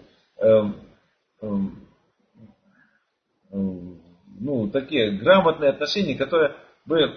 такие грамотные отношения, которые бы,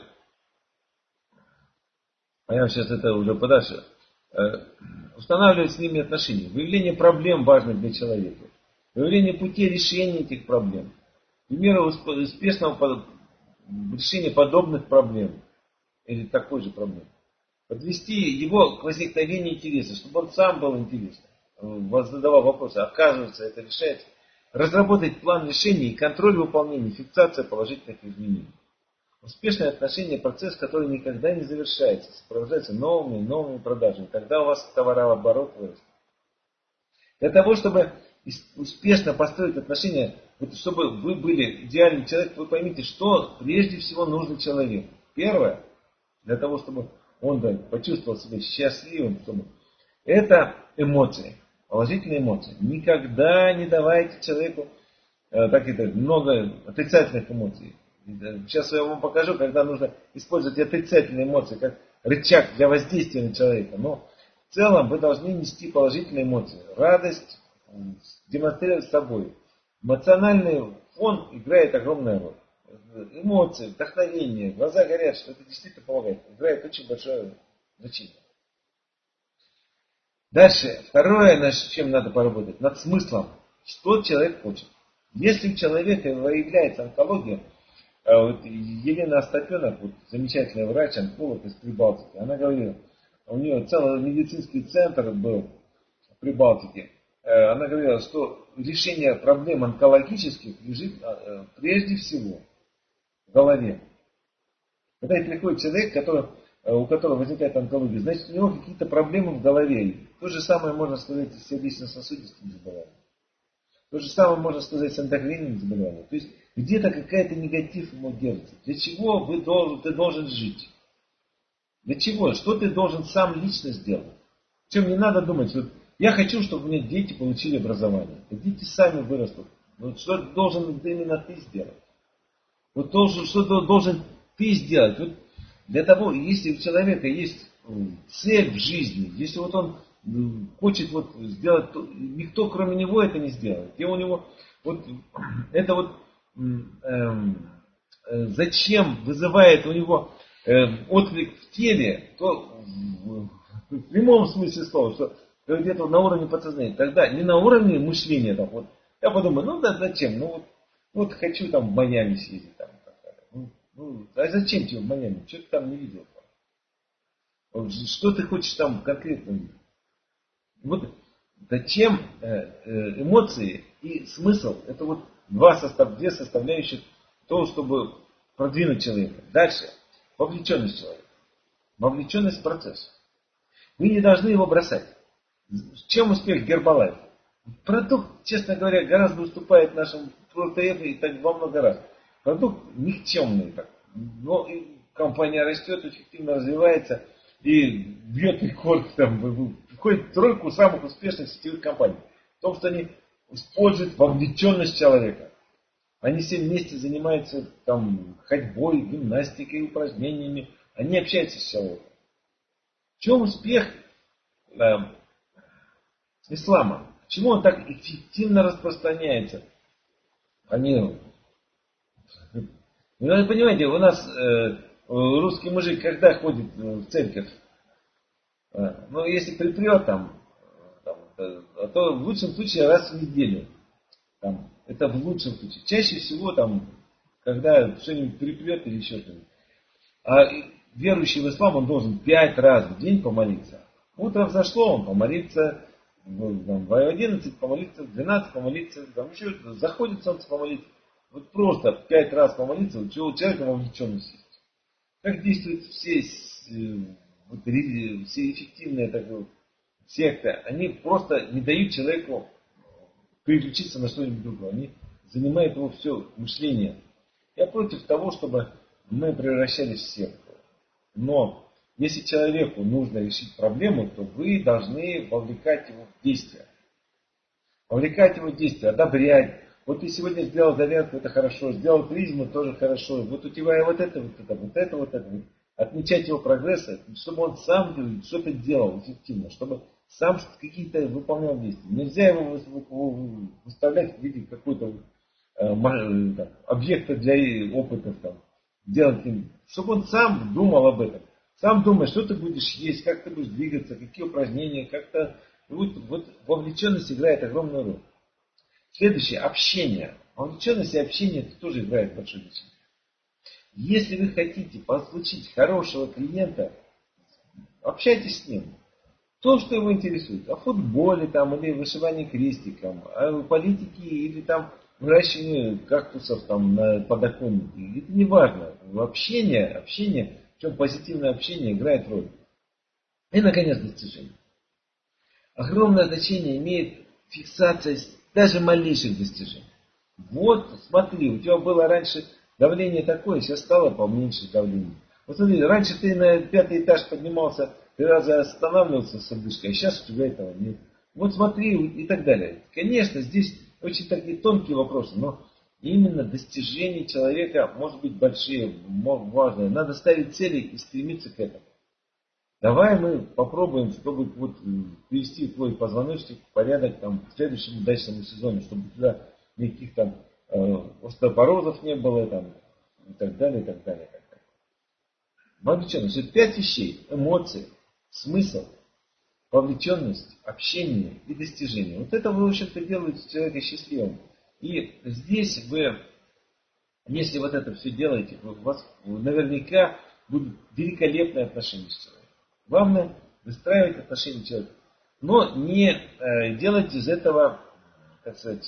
я сейчас это уже подальше, устанавливать с ними отношения. Выявление проблем важно для человека. Выявление путей решения этих проблем. К примеру, успешного решения подобных проблем или такой же проблемы. Подвести его к возникновению интереса, чтобы он сам был интересен. Задавал вопросы, оказывается, это решается. разработать план решения и контроль выполнения, фиксация положительных изменений. Успешные отношения – процесс, который никогда не завершается, сопровождается новыми и новыми продажами. Тогда у вас товарооборот вырастет. Для того, чтобы успешно построить отношения, вот чтобы вы были идеальным человеком, вы поймите, что прежде всего нужно человеку. Первое, для того, чтобы он почувствовал себя счастливым, это эмоции, положительные эмоции. Никогда не давайте человеку много отрицательных эмоций. Сейчас я вам покажу, когда нужно использовать отрицательные эмоции как рычаг для воздействия на человека. Но в целом вы должны нести положительные эмоции. Радость демонстрировать собой. Эмоциональный фон играет огромную роль. Эмоции, вдохновение, глаза горят, что это действительно помогает. Играет очень большое значение. Дальше, второе, над чем надо поработать, над смыслом. Что человек хочет. Если у человека выявляется онкология, вот Елена Остапенок, вот замечательный врач, онколог из Прибалтики, она говорила, у нее целый медицинский центр был в Прибалтике. Она говорила, что решение проблем онкологических лежит прежде всего в голове. Когда приходит человек, у которого возникает онкология, значит у него какие-то проблемы в голове. То же самое можно сказать с сердечно-сосудистыми заболеваниями. То же самое можно сказать с эндокринными заболеваниями. То есть где-то какая-то негатив ему держится. Для чего ты должен жить? Для чего? Что ты должен сам лично сделать? Причем не надо думать, что я хочу, чтобы у меня дети получили образование. Дети сами вырастут. Но что должен именно ты сделать? Вот что должен ты сделать? Вот для того, если у человека есть цель в жизни, если вот он хочет сделать, то никто кроме него это не сделает. И у него зачем вызывает у него отклик в теле, то в прямом смысле слова, что где-то на уровне подсознания. Тогда не на уровне мышления. Я подумаю, зачем? Хочу в Майами съездить. А зачем тебе в Майами? Что ты там не видел? Что ты хочешь там конкретно видеть? Зачем эмоции и смысл? Это две составляющих того, чтобы продвинуть человека. Дальше. Вовлеченность человека. Вовлеченность в процесс. Вы не должны его бросать. В чем успех Гербалайф? Продукт, честно говоря, гораздо уступает нашему ПТФ и так во много раз. Продукт никчемный. Но компания растет, эффективно развивается и бьет рекорд, входит в тройку самых успешных сетевых компаний. В том, что они используют вовлеченность человека. Они все вместе занимаются ходьбой, гимнастикой, упражнениями. Они общаются с человеком. В чем успех ислама? Почему он так эффективно распространяется? Вы понимаете, у нас русский мужик когда ходит в церковь? Если припрет то в лучшем случае раз в неделю. Это в лучшем случае. Чаще всего когда что-нибудь припрет или еще что-нибудь. А верующий в ислам, он должен 5 раз в день помолиться. Утром взошло, он помолится, в 11 помолиться, в 12 помолиться, еще заходит солнце помолиться. Просто 5 раз помолиться, у человека вовлеченность есть. Как действуют все эффективные секты? Они просто не дают человеку переключиться на что-нибудь другое. Они занимают его все мышление. Я против того, чтобы мы превращались в секту. Но если человеку нужно решить проблему, то вы должны вовлекать его в действие. Вовлекать его в действие, одобрять. Ты сегодня сделал зарядку, это хорошо. Сделал призму, тоже хорошо. У тебя это. Отмечать его прогресс, чтобы он сам что-то делал эффективно. Чтобы сам какие-то выполнял действия. Нельзя его выставлять в виде какой-то объекта для опытов. Делать им. Чтобы он сам думал об этом. Сам думай, что ты будешь есть, как ты будешь двигаться, какие упражнения, как-то. Вовлеченность играет огромную роль. Следующее, общение. Вовлеченность и общение это тоже играет большое значение. Если вы хотите получить хорошего клиента, общайтесь с ним. То, что его интересует. О футболе там, или вышивании крестиком, о политике или там выращивании кактусов там на подоконнике. Это не важно. Общение, в чем позитивное общение играет роль. И, наконец, достижение. Огромное значение имеет фиксация даже малейших достижений. Вот, смотри, у тебя было раньше давление такое, сейчас стало поменьше давление. Вот смотри, раньше ты на 5-й этаж поднимался, 3 раза останавливался с одышкой, а сейчас у тебя этого нет. Вот смотри и так далее. Конечно, здесь очень такие тонкие вопросы, но именно достижения человека, может быть, большие, важные. Надо ставить цели и стремиться к этому. Давай мы попробуем, чтобы вот привести твой позвоночник в порядок там, к следующему дачному сезону, чтобы у тебя никаких там остеопорозов не было там, и так далее, и так далее. И так далее. Вовлеченность. 5 вещей. Эмоции, смысл, вовлеченность, общение и достижение. Вот это, в общем-то, делает человека счастливым. И здесь вы, если вот это все делаете, у вас наверняка будут великолепные отношения с человеком. Главное выстраивать отношения с человеком. Но не делать из этого, так сказать,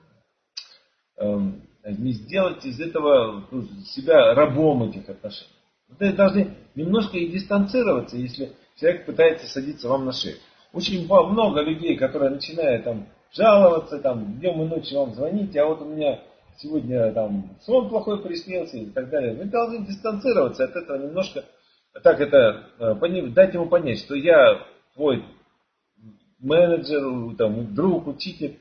не сделать из этого себя рабом этих отношений. Вы должны немножко и дистанцироваться, если человек пытается садиться вам на шею. Очень много людей, которые начинают там жаловаться, там днем и ночью вам звонить, а вот у меня сегодня там сон плохой приснился и так далее. Вы должны дистанцироваться от этого немножко, так это, дать ему понять, что я твой менеджер, там, друг, учитель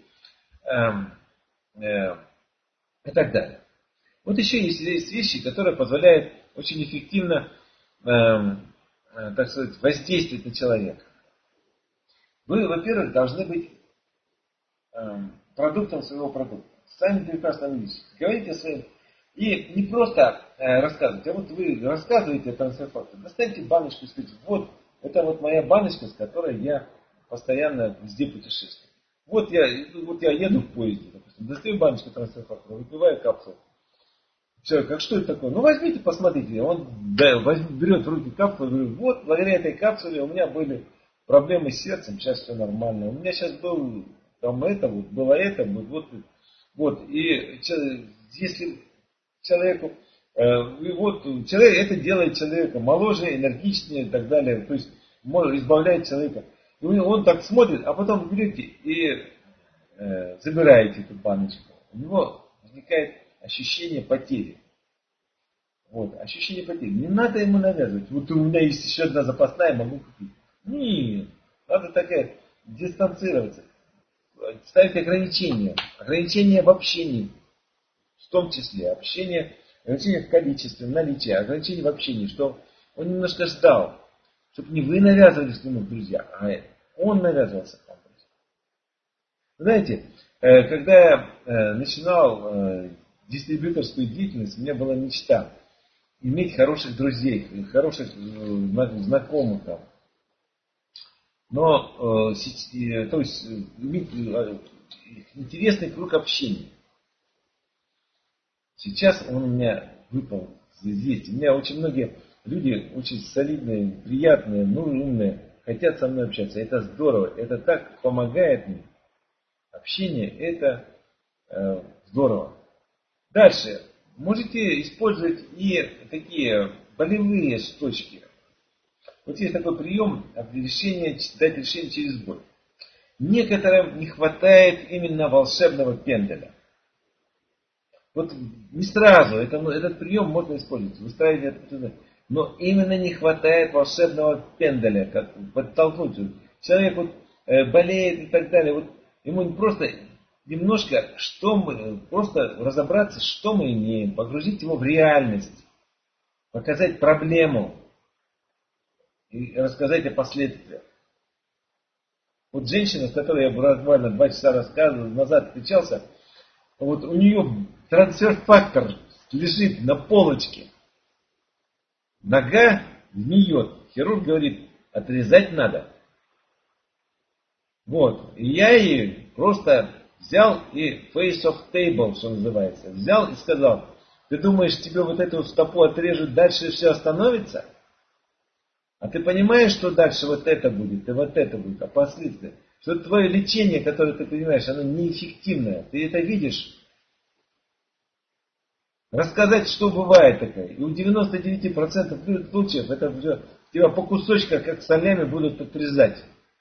и так далее. Вот еще есть вещи, которые позволяют очень эффективно, так сказать, воздействовать на человека. Вы, во-первых, должны быть продуктом своего продукта. Сами прекрасно видите. Говорите своим. И не просто рассказывать, а вот вы рассказываете о трансфер-факторе. Достаньте баночку и скажите, вот, это вот моя баночка, с которой я постоянно везде путешествую. Вот я еду в поезде, допустим, достаю баночку трансфер-фактора, выпиваю капсулу. Человек, как что это такое? Ну возьмите, посмотрите. Он берет в руки капсулу и говорит, вот, благодаря этой капсуле у меня были проблемы с сердцем, сейчас все нормально. У меня сейчас был там это, вот, было это, вот. И если человеку, человек это делает человека моложе, энергичнее и так далее, то есть избавляет человека. И он так смотрит, а потом вы берете и забираете эту баночку. У него возникает ощущение потери. Вот, ощущение потери. Не надо ему навязывать. Вот у меня есть еще одна запасная, могу купить. Нет. Надо такая дистанцироваться. Ставить ограничения. Ограничения в общении. В том числе. Ограничения в количестве, в наличии. Ограничения в общении. Что он немножко ждал. Чтобы не вы навязывались к нему в друзья, а он навязывался к вам. Знаете, когда я начинал дистрибьюторскую деятельность, у меня была мечта иметь хороших друзей, хороших знакомых там. Но, то есть, иметь интересный круг общения. Сейчас он у меня выпал здесь. У меня очень многие люди, очень солидные, приятные, умные, хотят со мной общаться. Это здорово, это так помогает мне. Общение это здорово. Дальше. Можете использовать и такие болевые точки. Вот есть такой прием дать решение через боль. Некоторым не хватает именно волшебного пенделя. Вот не сразу, этот прием можно использовать, выстраивать это, но именно не хватает волшебного пенделя, как подтолкнуть. Человек вот болеет и так далее, вот ему просто немножко, просто разобраться, что мы имеем, погрузить его в реальность, показать проблему и рассказать о последствиях. Вот женщина, с которой я буквально 2 часа назад встречался, вот у нее трансфер-фактор лежит на полочке. Нога гниет. Хирург говорит, отрезать надо. Вот. И я ей просто взял и face of table, что называется. Взял и сказал, ты думаешь, тебе вот эту стопу отрежут, дальше все остановится? А ты понимаешь, что дальше вот это будет, и вот это будет, а последствия? Что твое лечение, которое ты понимаешь, оно неэффективное. Ты это видишь. Рассказать, что бывает такое. И у 99% случаев это все тебя по кусочкам, как солями, будут отрезать.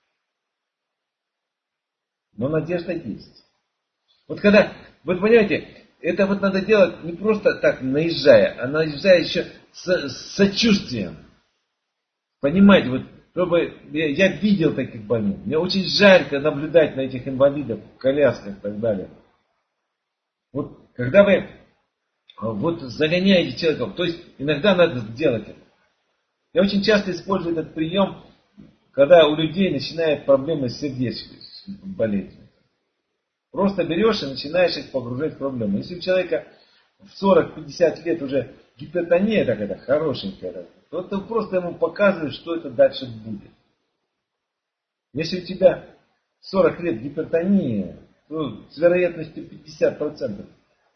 Но надежда есть. Вот когда, вы понимаете, это вот надо делать не просто так наезжая, а наезжая еще с сочувствием. Понимаете, вот чтобы я видел таких больных. Мне очень жарко наблюдать на этих инвалидов в колясках и так далее. Вот когда вы вот загоняете человека, то есть иногда надо сделать это. Я очень часто использую этот прием, когда у людей начинают проблемы с сердечной болезнью. Просто берешь и начинаешь их погружать в проблемы. Если у человека в 40-50 лет уже гипертония такая хорошенькая, то ты просто ему показываешь, что это дальше будет. Если у тебя 40 лет гипертония, то с вероятностью 50%.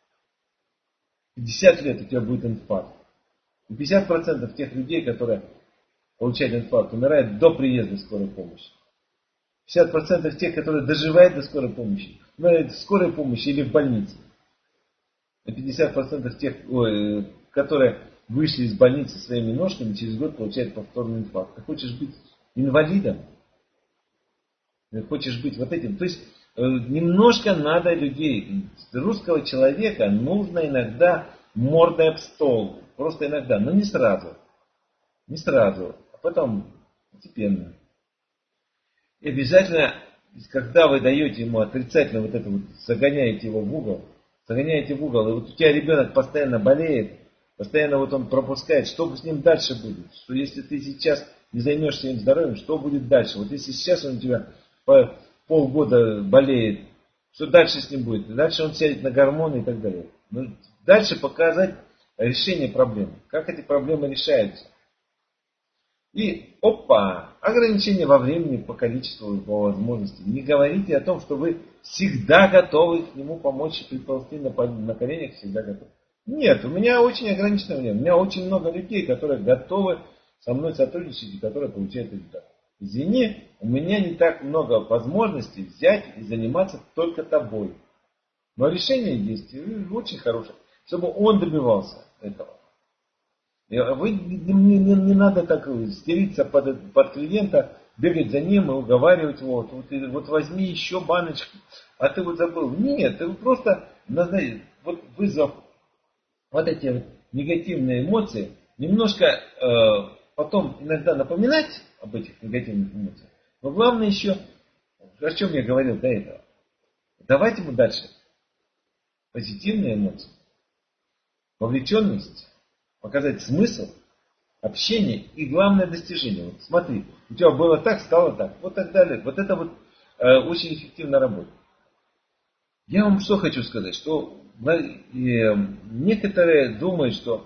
50 лет у тебя будет инфаркт. И 50% тех людей, которые получают инфаркт, умирают до приезда скорой помощи. 50% тех, которые доживают до скорой помощи, умирают в скорой помощи или в больнице. И 50% тех, которые вышли из больницы своими ножками, через год получают повторный инфаркт. Ты хочешь быть инвалидом? Ты хочешь быть вот этим? То есть немножко надо людей. Русского человека нужно иногда мордой об стол. Просто иногда, но не сразу. Не сразу, а потом постепенно. И обязательно, когда вы даете ему отрицательно вот это вот, загоняете его в угол, и вот у тебя ребенок постоянно болеет, постоянно вот он пропускает, что с ним дальше будет? Что если ты сейчас не займешься им здоровьем, что будет дальше? Вот если сейчас он у тебя по полгода болеет, что дальше с ним будет? Дальше он сядет на гормоны и так далее. Но дальше показать решение проблемы. Как эти проблемы решаются. И опа, ограничение во времени по количеству и по возможности. Не говорите о том, что вы всегда готовы к нему помочь и приползти на коленях, всегда готовы. Нет, у меня очень ограниченное время. У меня очень много людей, которые готовы со мной сотрудничать и которые получают результат. Извини, у меня не так много возможностей взять и заниматься только тобой. Но решение есть очень хорошее, чтобы он добивался этого. Вы не надо так стериться под клиента, бегать за ним и уговаривать его. Вот возьми еще баночку, а ты вот забыл. Нет, ты просто вот вызвав вот эти вот негативные эмоции, немножко потом иногда напоминать об этих негативных эмоциях. Но главное еще, о чем я говорил до этого. Давайте ему дальше позитивные эмоции, вовлеченность, показать смысл, общение и главное достижение. Вот смотри, у тебя было так, стало так, вот так далее. Вот это вот очень эффективно работает. Я вам что хочу сказать, что некоторые думают, что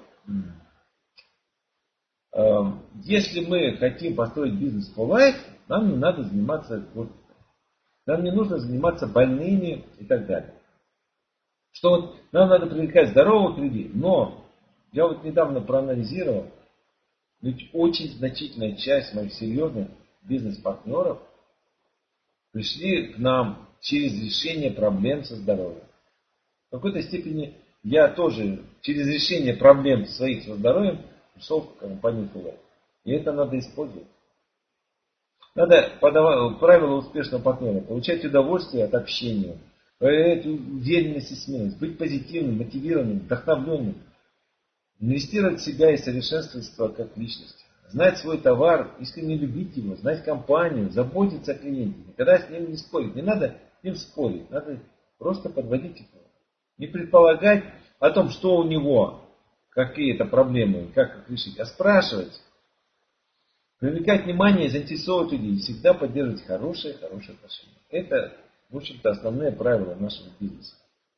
если мы хотим построить бизнес for life, нам не надо заниматься, нам не нужно заниматься больными и так далее. Что вот нам надо привлекать здоровых людей, но я вот недавно проанализировал, ведь очень значительная часть моих серьезных бизнес-партнеров пришли к нам через решение проблем со здоровьем. В какой-то степени я тоже через решение проблем своих со здоровьем пришел в компанию Full. И это надо использовать. Надо правила успешного партнера. Получать удовольствие от общения. Эту уверенность и смелость. Быть позитивным, мотивированным, вдохновленным. Инвестировать в себя и совершенствоваться как личность. Знать свой товар, искренне любить его, знать компанию, заботиться о клиенте. Никогда с ним не спорить. Не надо с ним спорить. Надо просто подводить его. Не предполагать о том, что у него, какие-то проблемы, как их решить, а спрашивать. Привлекать внимание, заинтересовывать людей. Всегда поддерживать хорошие отношения. Это, в общем-то, основные правила нашего бизнеса.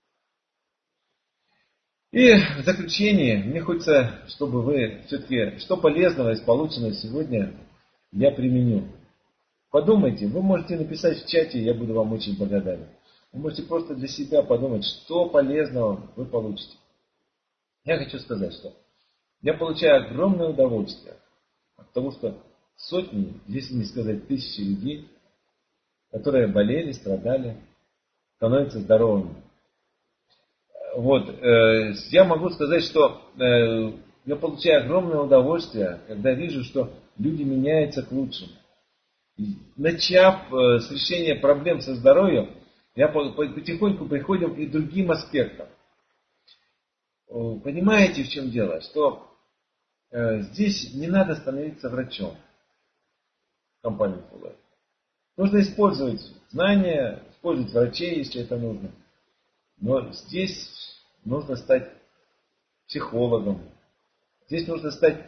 И в заключение, мне хочется, чтобы вы все-таки, что полезного из полученного сегодня я применю. Подумайте, вы можете написать в чате, я буду вам очень благодарен. Вы можете просто для себя подумать, что полезного вы получите. Я хочу сказать, что я получаю огромное удовольствие от того, что сотни, если не сказать тысячи людей, которые болели, страдали, становятся здоровыми. Вот, я могу сказать, что я получаю огромное удовольствие, когда вижу, что люди меняются к лучшему. Начав с решения проблем со здоровьем, я потихоньку приходим и к другим аспектам. Понимаете, в чем дело? Что здесь не надо становиться врачом в компании Full Life. Нужно использовать знания, использовать врачей, если это нужно. Но здесь нужно стать психологом. Здесь нужно стать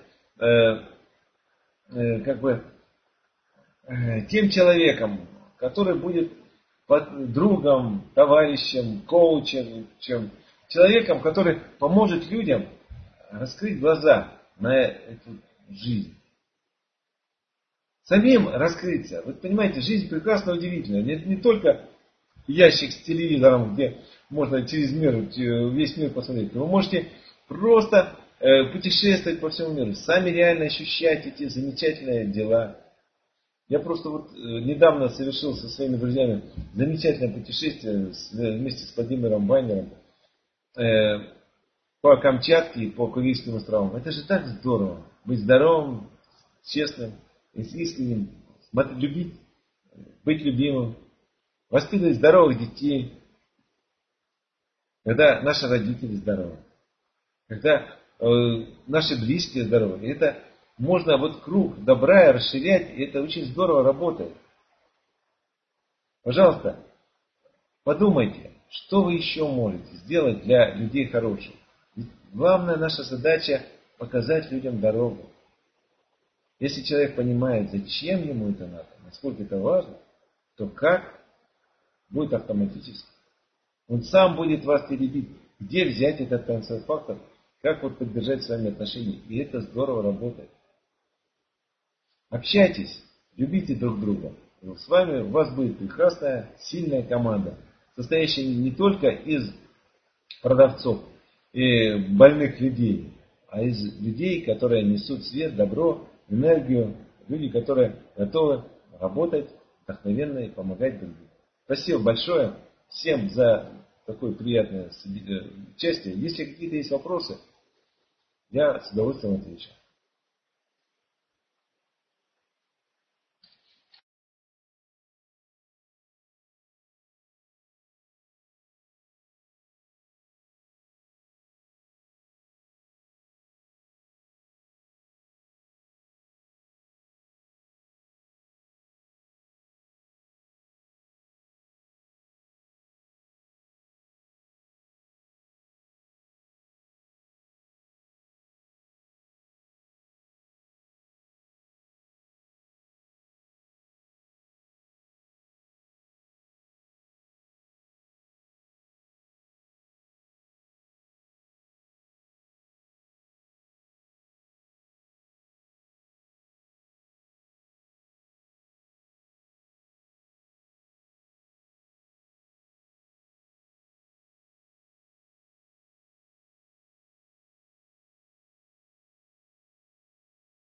тем человеком, который будет другом, товарищем, коучем, человеком, который поможет людям раскрыть глаза на эту жизнь. Самим раскрыться. Вы понимаете, жизнь прекрасно удивительная. Не только ящик с телевизором, где можно через весь мир посмотреть. Вы можете просто путешествовать по всему миру. Сами реально ощущать эти замечательные дела. Я просто недавно совершил со своими друзьями замечательное путешествие вместе с Владимиром Вайнером по Камчатке и по Курильским островам. Это же так здорово. Быть здоровым, честным, искренним, любить, быть любимым, воспитывать здоровых детей. Когда наши родители здоровы, когда наши близкие здоровы, это можно круг добра расширять, и это очень здорово работает. Пожалуйста, подумайте, что вы еще можете сделать для людей хороших. Ведь главная наша задача показать людям дорогу. Если человек понимает, зачем ему это надо, насколько это важно, то как будет автоматически. Он сам будет вас теребить, где взять этот трансфер-фактор, как поддержать с вами отношения. И это здорово работает. Общайтесь, любите друг друга. С вами у вас будет прекрасная, сильная команда, состоящая не только из продавцов и больных людей, а из людей, которые несут свет, добро, энергию, люди, которые готовы работать вдохновенно и помогать другим. Спасибо большое всем за такое приятное участие. Если какие-то есть вопросы, я с удовольствием отвечу.